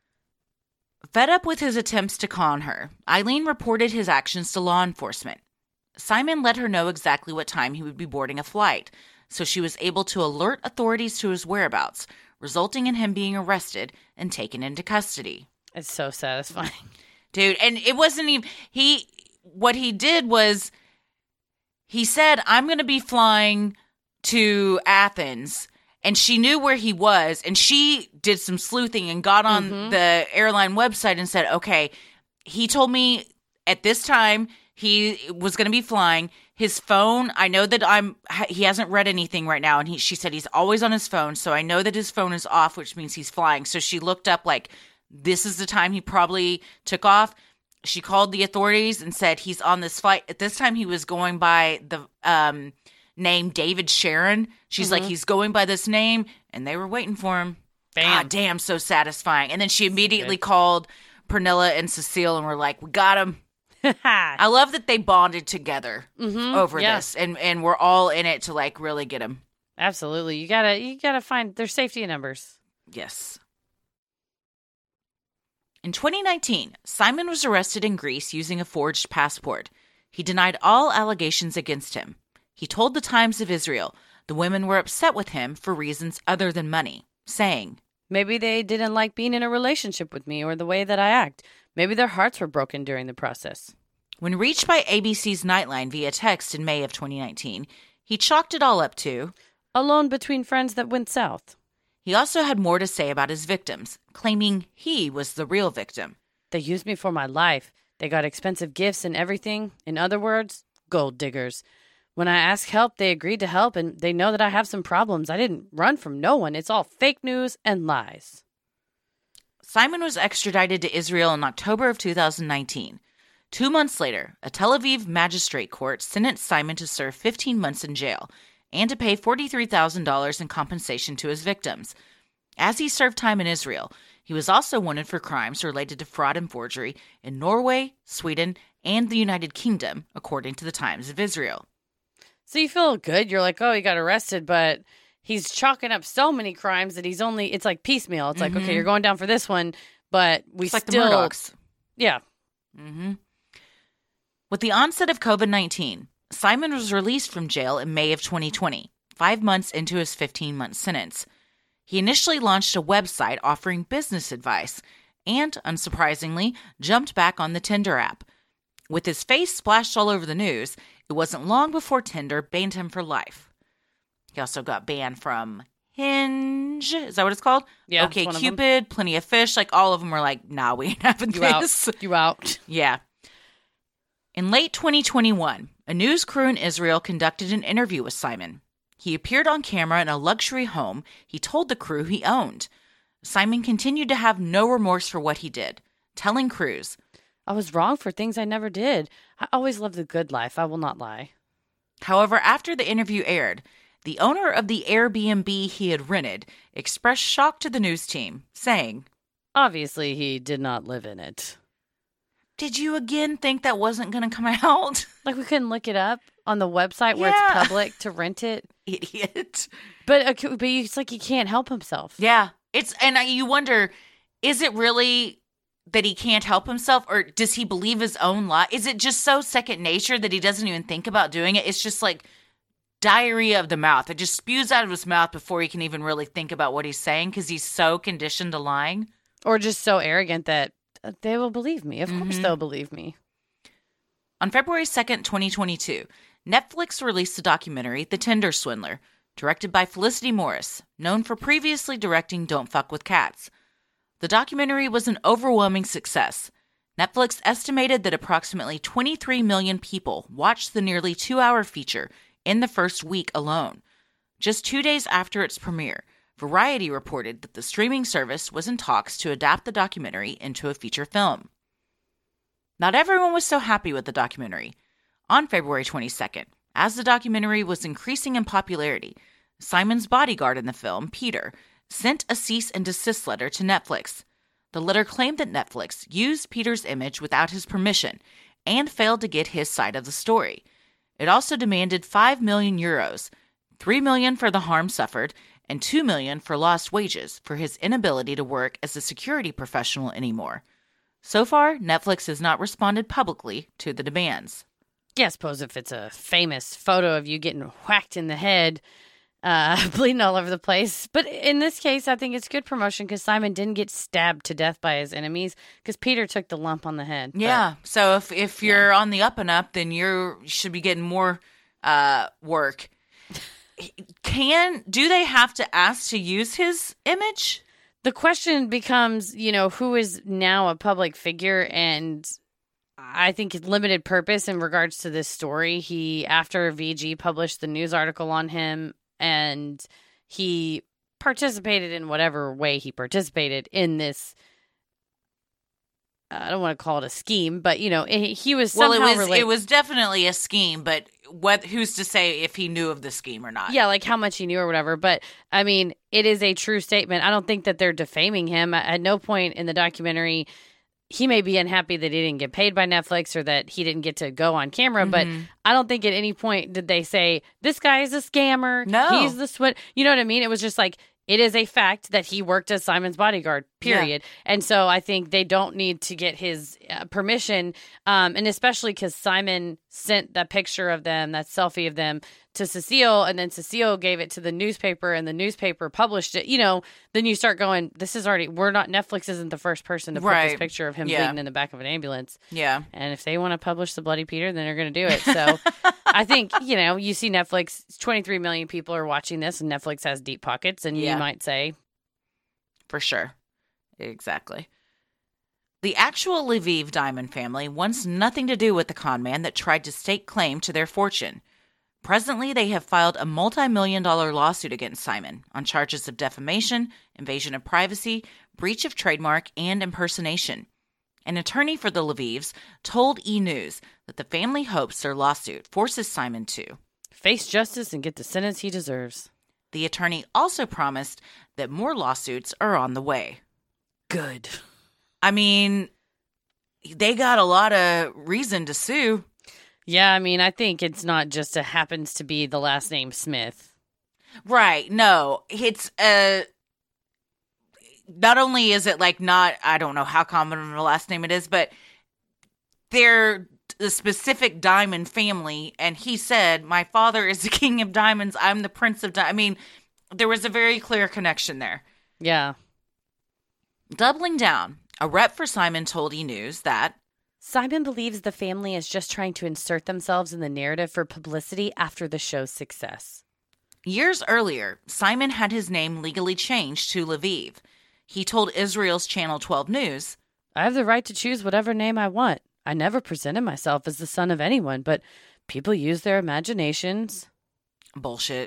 Fed up with his attempts to con her, Eileen reported his actions to law enforcement. Simon let her know exactly what time he would be boarding a flight, so she was able to alert authorities to his whereabouts, resulting in him being arrested and taken into custody. It's so satisfying. Dude, and it wasn't even, he, what he did was, he said, I'm going to be flying to Athens, and she knew where he was, and she did some sleuthing and got on Mhm. the airline website and said, okay, he told me at this time he was going to be flying. His phone, I know that I'm, he hasn't read anything right now, and he, she said he's always on his phone, so I know that his phone is off, which means he's flying. So she looked up, like, this is the time he probably took off. She called the authorities and said he's on this flight. At this time, he was going by the um, name David Sharon. She's like, he's going by this name, and they were waiting for him. Bam. God damn, so satisfying. And then she immediately good. called Pernilla and Cecile and were like, we got him. I love that they bonded together Mhm. over Yeah. this, and, and we're all in it to, like, really get him. Absolutely. You gotta you gotta find their safety in numbers. Yes. In twenty nineteen, Simon was arrested in Greece using a forged passport. He denied all allegations against him. He told the Times of Israel the women were upset with him for reasons other than money, saying, Maybe they didn't like being in a relationship with me or the way that I act. Maybe their hearts were broken during the process. when reached by A B C's Nightline via text in May of twenty nineteen, he chalked it all up to, Alone between friends that went south. he also had more to say about his victims, claiming he was the real victim. They used me for my life. They got expensive gifts and everything. In other words, gold diggers. When I asked help, they agreed to help, and they know that I have some problems. I didn't run from no one. It's all fake news and lies. Simon was extradited to Israel in October of two thousand nineteen. Two months later, a Tel Aviv magistrate court sentenced Simon to serve fifteen months in jail and to pay forty-three thousand dollars in compensation to his victims. As he served time in Israel, he was also wanted for crimes related to fraud and forgery in Norway, Sweden, and the United Kingdom, according to the Times of Israel. So you feel good. You're like, oh, he got arrested, but he's chalking up so many crimes that he's only, it's like piecemeal. It's Mm-hmm. like, okay, you're going down for this one, but we It's like still. the Murdochs. Yeah. Mm-hmm. With the onset of COVID nineteen, Simon was released from jail in May of twenty twenty, five months into his fifteen-month sentence. He initially launched a website offering business advice and, unsurprisingly, jumped back on the Tinder app. With his face splashed all over the news, it wasn't long before Tinder banned him for life. He also got banned from Hinge. Is that what it's called? Yeah, Okay, it's one of them. Cupid, Plenty of Fish. Like, all of them were like, nah, we ain't having You this. out. You out. Yeah. In late twenty twenty-one, a news crew in Israel conducted an interview with Simon. He appeared on camera in a luxury home he told the crew he owned. Simon continued to have no remorse for what he did, telling crews, I was wrong for things I never did. I always lived the good life. I will not lie. However, after the interview aired, the owner of the Airbnb he had rented expressed shock to the news team, saying, Obviously, he did not live in it. Did you again think that wasn't going to come out? Like, we couldn't look it up on the website where Yeah. it's public to rent it. Idiot. But, uh, but it's like he can't help himself. Yeah. It's and I- you wonder, is it really that he can't help himself, or does he believe his own lie? Is it just so second nature that he doesn't even think about doing it? It's just like diarrhea of the mouth. It just spews out of his mouth before he can even really think about what he's saying because he's so conditioned to lying. Or just so arrogant that uh, they will believe me. Of course Mhm. they'll believe me. On February second, twenty twenty-two, Netflix released the documentary The Tinder Swindler, directed by Felicity Morris, known for previously directing Don't Fuck with Cats. The documentary was an overwhelming success. Netflix estimated that approximately twenty-three million people watched the nearly two-hour feature in the first week alone. Just two days after its premiere, Variety reported that the streaming service was in talks to adapt the documentary into a feature film. Not everyone was so happy with the documentary. On February twenty-second, as the documentary was increasing in popularity, Simon's bodyguard in the film, Peter, sent a cease and desist letter to Netflix. The letter claimed that Netflix used Peter's image without his permission and failed to get his side of the story. It also demanded five million euros, three million for the harm suffered, and two million for lost wages for his inability to work as a security professional anymore. So far, Netflix has not responded publicly to the demands. Yeah, I suppose if it's a famous photo of you getting whacked in the head, uh, bleeding all over the place. But in this case, I think it's good promotion because Simon didn't get stabbed to death by his enemies because Peter took the lump on the head. But- Yeah. So if if you're on the up and up, then you're, you should be getting more uh, work. Can do they have to ask to use his image? The question becomes, you know, who is now a public figure, and I think it's limited purpose in regards to this story. He, after V G published the news article on him, and he participated in whatever way he participated in this. I don't want to call it a scheme, but you know, he he was somehow Well, it was related. it was definitely a scheme, but what who's to say if he knew of the scheme or not? Yeah, like how much he knew or whatever. But I mean, it is a true statement. I don't think that they're defaming him. At no point in the documentary, he may be unhappy that he didn't get paid by Netflix or that he didn't get to go on camera. But Mhm. I don't think at any point did they say, this guy is a scammer. No. He's the swin. You know what I mean? It was just like, it is a fact that he worked as Simon's bodyguard, period. And so I think they don't need to get his uh, permission. Um, and especially because Simon sent that picture of them, that selfie of them to Cecile. And then Cecile gave it to the newspaper and the newspaper published it. You know, then you start going, this is already, we're not, Netflix isn't the first person to put Right. this picture of him Yeah. bleeding in the back of an ambulance. Yeah. And if they want to publish the Bloody Peter, then they're going to do it. So I think, you know, you see Netflix, twenty-three million people are watching this, and Netflix has deep pockets. And Yeah. you might say, For sure. Exactly. The actual Lviv Diamond family wants nothing to do with the con man that tried to stake claim to their fortune. Presently, they have filed a multi-million dollar lawsuit against Simon on charges of defamation, invasion of privacy, breach of trademark, and impersonation. An attorney for the Lvivs told E! News that the family hopes their lawsuit forces Simon to face justice and get the sentence he deserves. The attorney also promised that more lawsuits are on the way. Good. I mean, they got a lot of reason to sue. Yeah, I mean, I think it's not just a happens to be the last name Smith. Right. No, it's uh not only is it like not, I don't know how common of a last name it is, but they're a specific diamond family. And he said, my father is the king of diamonds. I'm the prince of diamonds. I mean, there was a very clear connection there. Yeah. Doubling down, a rep for Simon told E! News that Simon believes the family is just trying to insert themselves in the narrative for publicity after the show's success. Years earlier, Simon had his name legally changed to Lviv. He told Israel's Channel twelve News, I have the right to choose whatever name I want. I never presented myself as the son of anyone, but people use their imaginations. Bullshit.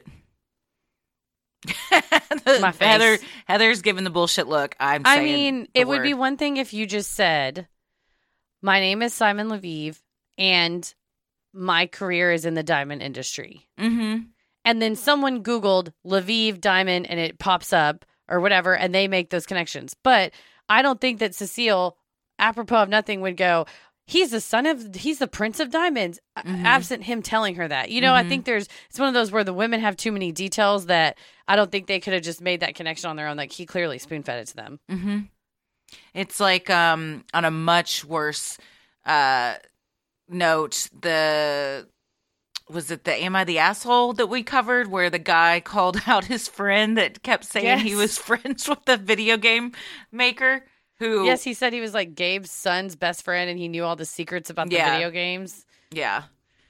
My face. Heather, Heather's giving the bullshit look. I'm saying I mean, the it would word. be one thing if you just said, my name is Simon Lviv, and my career is in the diamond industry. Mm-hmm. And then someone Googled Lviv diamond and it pops up or whatever, and they make those connections. But I don't think that Cecile, apropos of nothing, would go, he's the son of, he's the prince of diamonds, Mm-hmm. absent him telling her that. You know, Mm-hmm. I think there's, it's one of those where the women have too many details that I don't think they could have just made that connection on their own. Like, he clearly spoon-fed it to them. Mm-hmm. It's like um, on a much worse uh, note, the was it the Am I the Asshole that we covered where the guy called out his friend that kept saying Yes. he was friends with the video game maker who Yes, he said he was like Gabe's son's best friend and he knew all the secrets about the Yeah. video games. Yeah.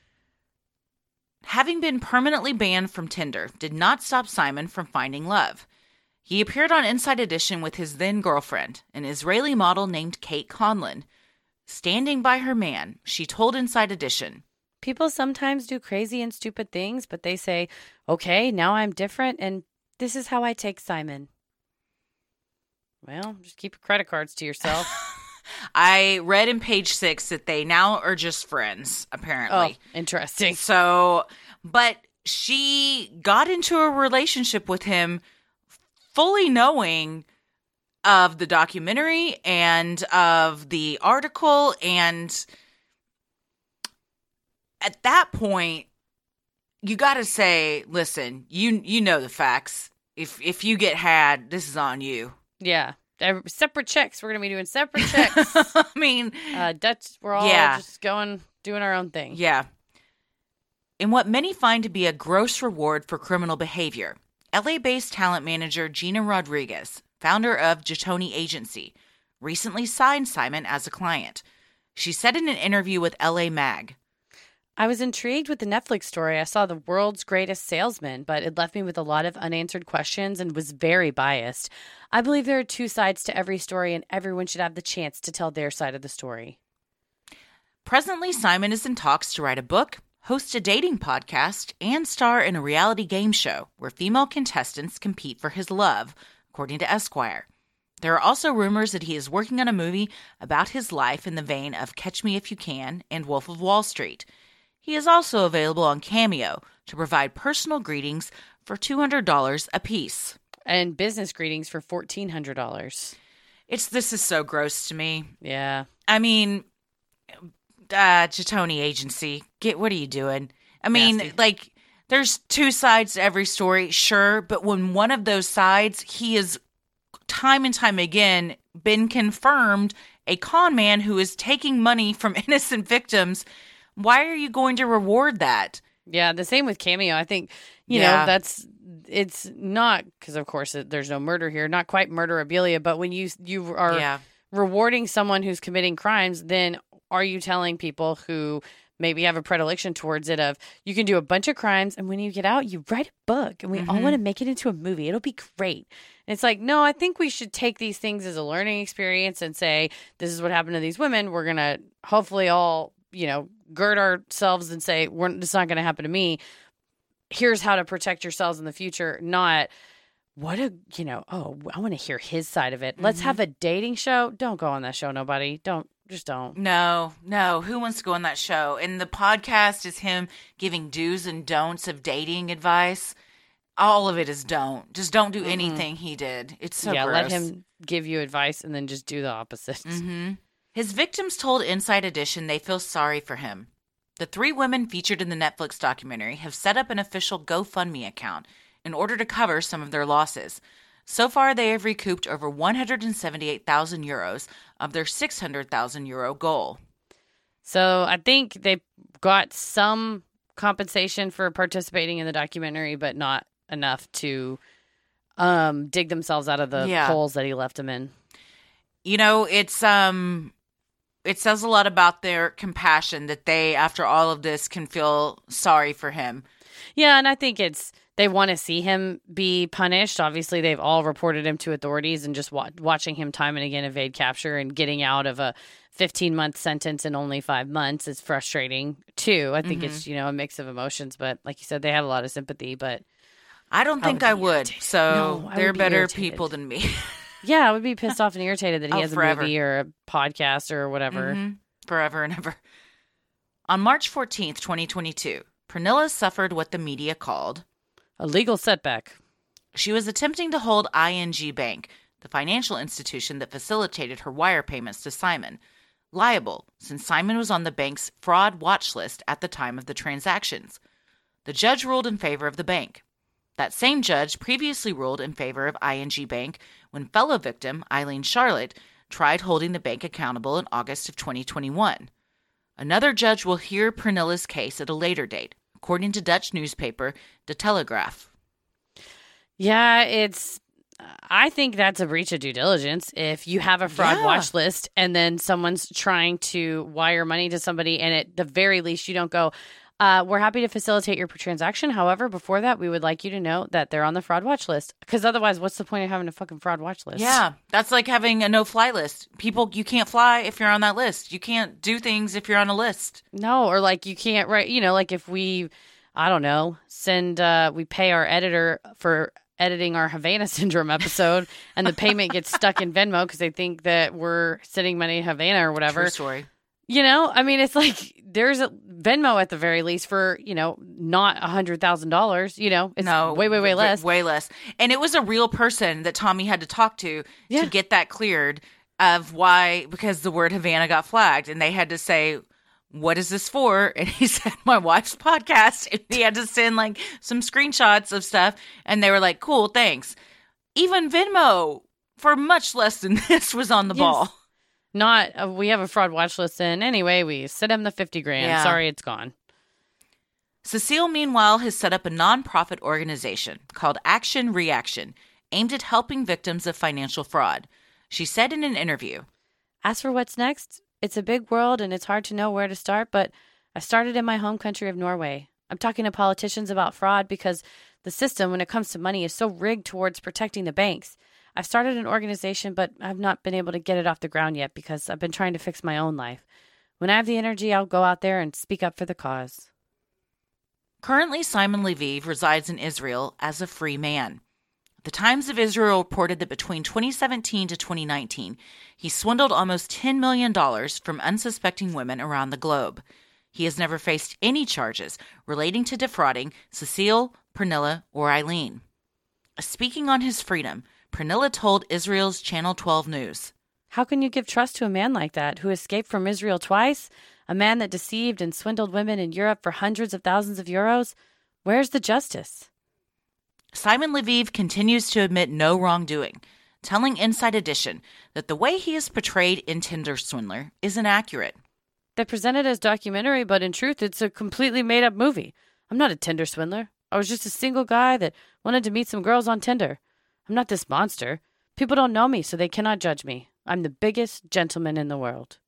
Having been permanently banned from Tinder did not stop Simon from finding love. He appeared on Inside Edition with his then girlfriend, an Israeli model named Kate Conlon. Standing by her man, she told Inside Edition, People sometimes do crazy and stupid things, but they say, okay, now I'm different, and this is how I take Simon. Well, just keep your credit cards to yourself. I read in page six that they now are just friends, Oh, apparently. interesting. So, but she got into a relationship with him fully knowing of the documentary and of the article. And at that point, you got to say, listen, you you know the facts. If if you get had, this is on you. Yeah. Every- Separate checks. We're going to be doing separate checks. I mean, uh, Dutch, we're all Yeah. just going, doing our own thing. yeah. In what many find to be a gross reward for criminal behavior, L A-based talent manager Gina Rodriguez, founder of Jatoni Agency, recently signed Simon as a client. She said in an interview with L A Mag, I was intrigued with the Netflix story. I saw the world's greatest salesman, but it left me with a lot of unanswered questions and was very biased. I believe there are two sides to every story, and everyone should have the chance to tell their side of the story. presently Simon is in talks to write a book, host a dating podcast, and star in a reality game show where female contestants compete for his love, according to Esquire. There are also rumors that he is working on a movie about his life in the vein of Catch Me If You Can and Wolf of Wall Street. He is also available on Cameo to provide personal greetings for two hundred dollars apiece. And business greetings for fourteen hundred dollars. It's this is so gross to me. Yeah. I mean, uh, Jatoni Agency, get what are you doing? I mean, Nasty. like, there's two sides to every story, sure, but when one of those sides, he is time and time again been confirmed a con man who is taking money from innocent victims. Why are you going to reward that? Yeah, the same with Cameo. I think, you Yeah. know, that's, it's not, because of course it, there's no murder here, not quite murderabilia, but when you you are Yeah. rewarding someone who's committing crimes, then are you telling people who maybe have a predilection towards it of, you can do a bunch of crimes, and when you get out, you write a book, and we all Mhm. want to make it into a movie. It'll be great. And it's like, no, I think we should take these things as a learning experience and say, this is what happened to these women. We're going to hopefully all, you know, gird ourselves and say, we're, it's not going to happen to me. Here's how to protect yourselves in the future. Not, what a, you know, oh, I want to hear his side of it. Let's Mhm. have a dating show. Don't go on that show, nobody. Don't, just don't. No, no. Who wants to go on that show? And the podcast is him giving do's and don'ts of dating advice. All of it is don't. Just don't do Mm-mm. anything he did. It's so yeah, gross. let him give you advice and then just do the opposite. Mm-hmm. His victims told Inside Edition they feel sorry for him. The three women featured in the Netflix documentary have set up an official GoFundMe account in order to cover some of their losses. So far, they have recouped over one hundred seventy-eight thousand euros of their six hundred thousand euro goal. So I think they got some compensation for participating in the documentary, but not enough to um, dig themselves out of the Yeah. holes that he left them in. You know, it's um, it says a lot about their compassion that they, after all of this, can feel sorry for him. Yeah, and I think it's they want to see him be punished. Obviously, they've all reported him to authorities, and just wa- watching him time and again evade capture and getting out of a fifteen-month sentence in only five months is frustrating, too. I think Mm-hmm. it's, you know, a mix of emotions, but like you said, they had a lot of sympathy, but I don't I think would I be would. irritated. So No, I they're would be better irritated. people than me. yeah, I would be pissed off and irritated that he Oh, has forever. a movie or a podcast or whatever. Mhm. Forever and ever. On March fourteenth, twenty twenty-two, Pernilla suffered what the media called A legal setback. She was attempting to hold I N G Bank, the financial institution that facilitated her wire payments to Simon, liable since Simon was on the bank's fraud watch list at the time of the transactions. The judge ruled in favor of the bank. That same judge previously ruled in favor of I N G Bank when fellow victim Eileen Charlotte tried holding the bank accountable in August of twenty twenty-one. Another judge will hear Pernilla's case at a later date, according to Dutch newspaper De Telegraaf. Yeah, it's. I think that's a breach of due diligence. If you have a fraud Yeah. watch list and then someone's trying to wire money to somebody, and at the very least you don't go, uh, we're happy to facilitate your transaction. However, before that, we would like you to know that they're on the fraud watch list. Because otherwise, what's the point of having a fucking fraud watch list? Yeah, that's like having a no-fly list. People, you can't fly if you're on that list. You can't do things if you're on a list. No, or like you can't write, you know, like if we, I don't know, send, uh, we pay our editor for editing our Havana Syndrome episode and the payment gets stuck in Venmo because they think that we're sending money to Havana or whatever. True story. You know, I mean, it's like there's a Venmo at the very least for, you know, not a hundred thousand dollars, you know, it's No, way, way, way v- less. Way less. And it was a real person that Tommy had to talk to Yeah. to get that cleared of why, because the word Havana got flagged and they had to say, what is this for? And he said, my wife's podcast. And he had to send like some screenshots of stuff. And they were like, cool, thanks. Even Venmo, for much less than this, was on the Yes. ball. Not, uh, we have a fraud watch list in. Anyway, we sent him the fifty grand. Yeah. Sorry, it's gone. Cecile, meanwhile, has set up a nonprofit organization called Action Reaction, aimed at helping victims of financial fraud. She said in an interview, As for what's next, it's a big world and it's hard to know where to start, but I started in my home country of Norway. I'm talking to politicians about fraud because the system, when it comes to money, is so rigged towards protecting the banks. I've started an organization, but I've not been able to get it off the ground yet because I've been trying to fix my own life. When I have the energy, I'll go out there and speak up for the cause. currently Simon Lviv resides in Israel as a free man. The Times of Israel reported that between twenty seventeen to twenty nineteen, he swindled almost ten million dollars from unsuspecting women around the globe. He has never faced any charges relating to defrauding Cecile, Pernilla, or Eileen. Speaking on his freedom, Pernilla told Israel's Channel twelve News, How can you give trust to a man like that who escaped from Israel twice? A man that deceived and swindled women in Europe for hundreds of thousands of euros? Where's the justice? Simon Lviv continues to admit no wrongdoing, telling Inside Edition that the way he is portrayed in Tinder Swindler is inaccurate. They present it as documentary, but in truth, it's a completely made-up movie. I'm not a Tinder swindler. I was just a single guy that wanted to meet some girls on Tinder. I'm not this monster. People don't know me, so they cannot judge me. I'm the biggest gentleman in the world.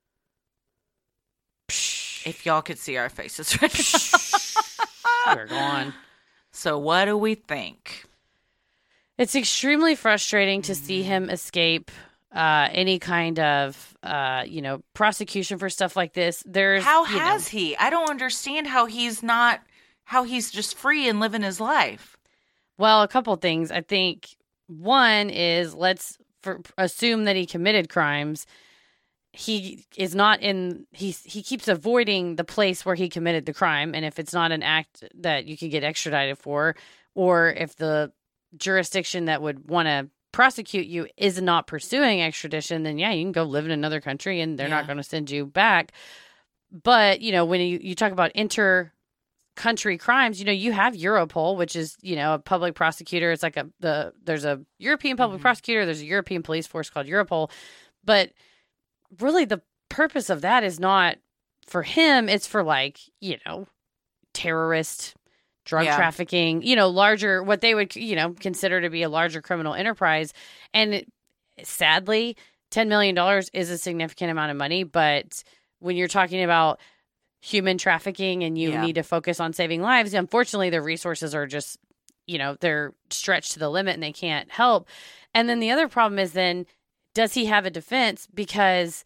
If y'all could see our faces right now. We're gone. So what do we think? It's extremely frustrating to see him escape uh, any kind of, uh, you know, prosecution for stuff like this. There's How you know, has he? I don't understand how he's not, how he's just free and living his life. Well, a couple things. I think one is let's for, assume that he committed crimes. He is not in. He he keeps avoiding the place where he committed the crime, and if it's not an act that you can get extradited for, or if the jurisdiction that would want to prosecute you is not pursuing extradition, then yeah, you can go live in another country, and they're Yeah. not going to send you back. But you know, when you, you talk about inter country crimes, you know, you have Europol, which is, you know, a public prosecutor. It's like a, the, there's a European public mm-hmm. prosecutor. There's a European police force called Europol. But really the purpose of that is not for him. It's for like, you know, terrorist, drug yeah. trafficking, you know, larger, what they would, you know, consider to be a larger criminal enterprise. And it, sadly, ten million dollars is a significant amount of money. But when you're talking about human trafficking and you yeah. need to focus on saving lives, unfortunately, the resources are just, you know, they're stretched to the limit and they can't help. And then the other problem is then, does he have a defense? Because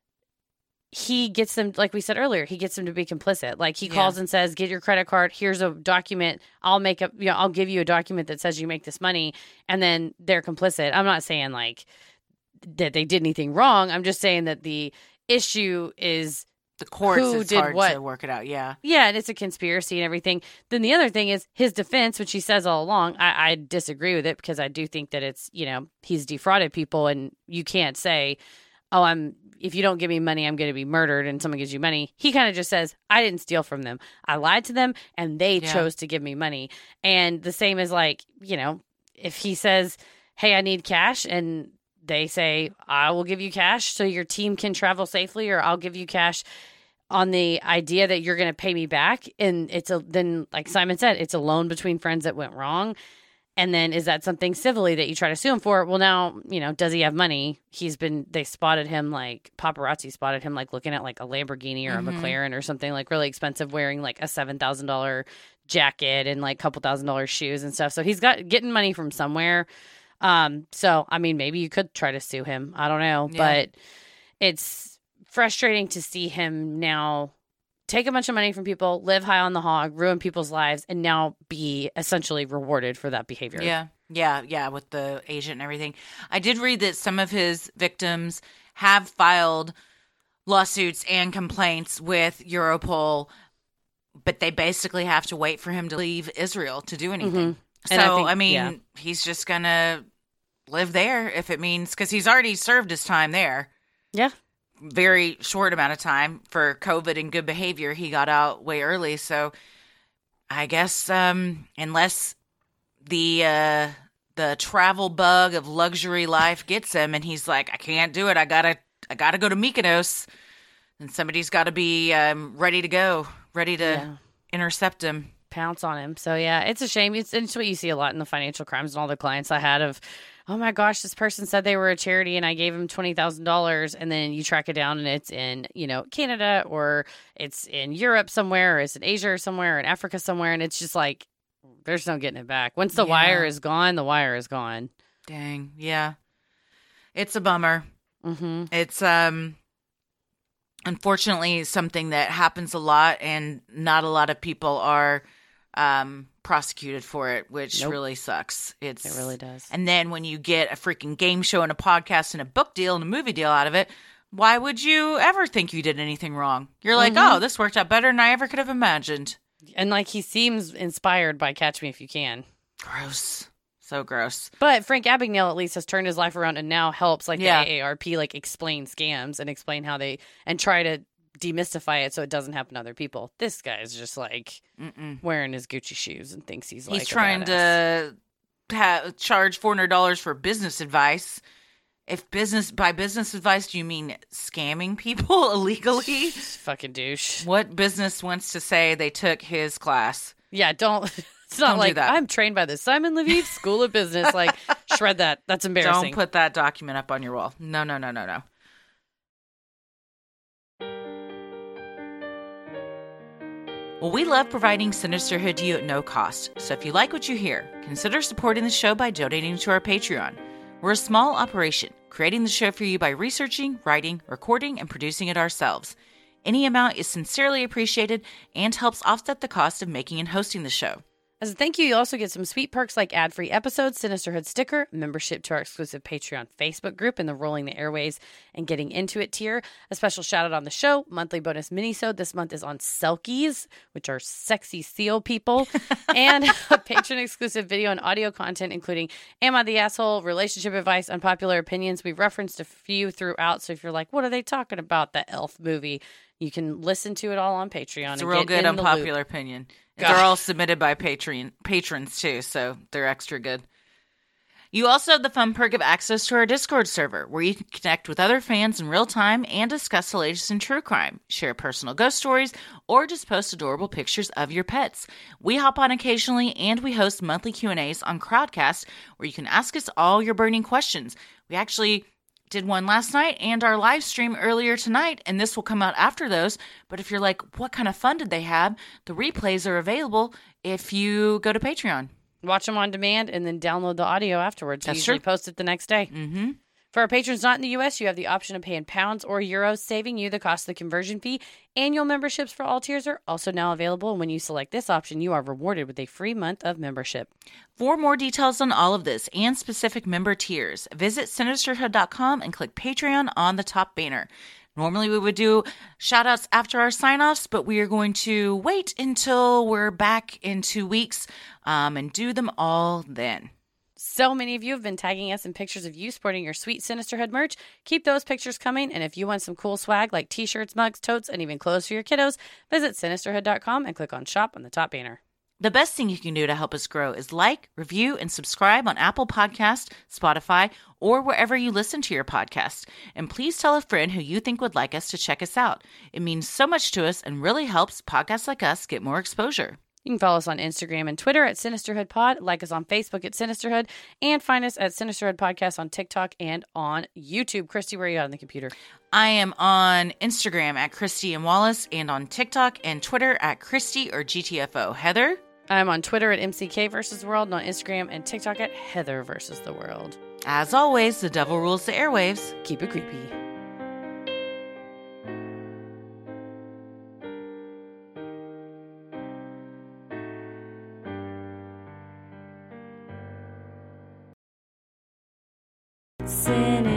he gets them, like we said earlier, he gets them to be complicit. Like he yeah. calls and says, get your credit card. Here's a document. I'll make a, you know, I'll give you a document that says you make this money. And then they're complicit. I'm not saying like that they did anything wrong. I'm just saying that the issue is the courts, who it's did hard what. to work it out. Yeah. Yeah. And it's a conspiracy and everything. Then the other thing is his defense, which he says all along. I, I disagree with it because I do think that it's, you know, he's defrauded people and you can't say, oh, I'm, if you don't give me money, I'm going to be murdered and someone gives you money. He kind of just says, I didn't steal from them. I lied to them and they yeah. chose to give me money. And the same as like, you know, if he says, hey, I need cash and they say, I will give you cash so your team can travel safely, or I'll give you cash on the idea that you're going to pay me back. And it's a, then like Simon said, it's a loan between friends that went wrong. And then is that something civilly that you try to sue him for? Well, now, you know, does he have money? He's been, they spotted him like, paparazzi spotted him like looking at like a Lamborghini or mm-hmm. a McLaren or something like really expensive, wearing like a seven thousand dollars jacket and like a couple thousand dollars shoes and stuff. So he's got getting money from somewhere. Um, so, I mean, maybe you could try to sue him. I don't know, yeah. but it's frustrating to see him now take a bunch of money from people, live high on the hog, ruin people's lives, and now be essentially rewarded for that behavior. Yeah, yeah, yeah, with the agent and everything. I did read that some of his victims have filed lawsuits and complaints with Europol, but they basically have to wait for him to leave Israel to do anything. Mm-hmm. So, I, think, I mean, yeah. he's just going to live there if it means, because he's already served his time there. Yeah. Very short amount of time for COVID and good behavior. He got out way early. So I guess um, unless the uh, the travel bug of luxury life gets him and he's like, I can't do it. I gotta I gotta go to Mykonos. And somebody's got to be um, ready to go, ready to yeah. intercept him. Pounce on him. So yeah, it's a shame. It's, it's what you see a lot in the financial crimes and all the clients I had of, oh my gosh, this person said they were a charity and I gave them twenty thousand dollars. And then you track it down and it's in, you know, Canada, or it's in Europe somewhere, or it's in Asia or somewhere, or in Africa somewhere. And it's just like, there's no getting it back. Once the yeah. wire is gone, the wire is gone. Dang. Yeah. It's a bummer. Mm-hmm. It's, um, unfortunately something that happens a lot and not a lot of people are, um, prosecuted for it, which nope. really sucks. It's it really does. And then when you get a freaking game show and a podcast and a book deal and a movie deal out of it, why would you ever think you did anything wrong? You're like, mm-hmm. oh, this worked out better than I ever could have imagined. And like he seems inspired by Catch Me If You Can. Gross. So gross. But Frank Abagnale at least has turned his life around and now helps like yeah. the A A R P like explain scams and explain how they and try to demystify it so it doesn't happen to other people. This guy is just like Mm-mm. wearing his Gucci shoes and thinks he's like he's trying to ha- charge four hundred dollars for business advice. If business by business advice, do you mean scamming people illegally? Fucking douche. What business wants to say they took his class? Yeah, don't. It's not don't like I'm trained by the Simon Leviev School of Business. Like, shred that. That's embarrassing. Don't put that document up on your wall. No, no, no, no, no. Well, we love providing Sinisterhood to you at no cost, so if you like what you hear, consider supporting the show by donating to our Patreon. We're a small operation, creating the show for you by researching, writing, recording, and producing it ourselves. Any amount is sincerely appreciated and helps offset the cost of making and hosting the show. As a thank you, you also get some sweet perks like ad-free episodes, Sinisterhood sticker, membership to our exclusive Patreon Facebook group, and the Rolling the Airways and Getting Into It tier. A special shout out on the show, monthly bonus mini-sode. This month is on Selkies, which are sexy seal people, and a patron exclusive video and audio content, including Am I the Asshole, relationship advice, unpopular opinions. We've referenced a few throughout, so if you're like, what are they talking about, that Elf movie? You can listen to it all on Patreon. It's a real good unpopular opinion. They're all submitted by Patreon patrons too, so they're extra good. You also have the fun perk of access to our Discord server, where you can connect with other fans in real time and discuss the latest in true crime, share personal ghost stories, or just post adorable pictures of your pets. We hop on occasionally, and we host monthly Q and A's on Crowdcast, where you can ask us all your burning questions. We actually did one last night and our live stream earlier tonight, and this will come out after those. But if you're like, what kind of fun did they have? The replays are available if you go to Patreon. Watch them on demand and then download the audio afterwards. That's we usually true. post it the next day. Mm-hmm. For our patrons not in the U S, you have the option of paying pounds or euros, saving you the cost of the conversion fee. Annual memberships for all tiers are also now available. And when you select this option, you are rewarded with a free month of membership. For more details on all of this and specific member tiers, visit Sinisterhood dot com and click Patreon on the top banner. Normally we would do shout-outs after our sign-offs, but we are going to wait until we're back in two weeks um, and do them all then. So many of you have been tagging us in pictures of you sporting your sweet Sinisterhood merch. Keep those pictures coming, and if you want some cool swag like t-shirts, mugs, totes, and even clothes for your kiddos, visit Sinisterhood dot com and click on Shop on the top banner. The best thing you can do to help us grow is like, review, and subscribe on Apple Podcasts, Spotify, or wherever you listen to your podcast. And please tell a friend who you think would like us to check us out. It means so much to us and really helps podcasts like us get more exposure. You can follow us on Instagram and Twitter at Sinisterhood Pod, like us on Facebook at Sinisterhood, and find us at Sinisterhood Podcast on TikTok and on YouTube. Christy, where are you at on the computer? I am on Instagram at Christy and Wallace, and on TikTok and Twitter at Christy or G T F O. Heather? I'm on Twitter at M C K versus the World, and on Instagram and TikTok at Heather versus the World. As always, the devil rules the airwaves. Keep it creepy. Sin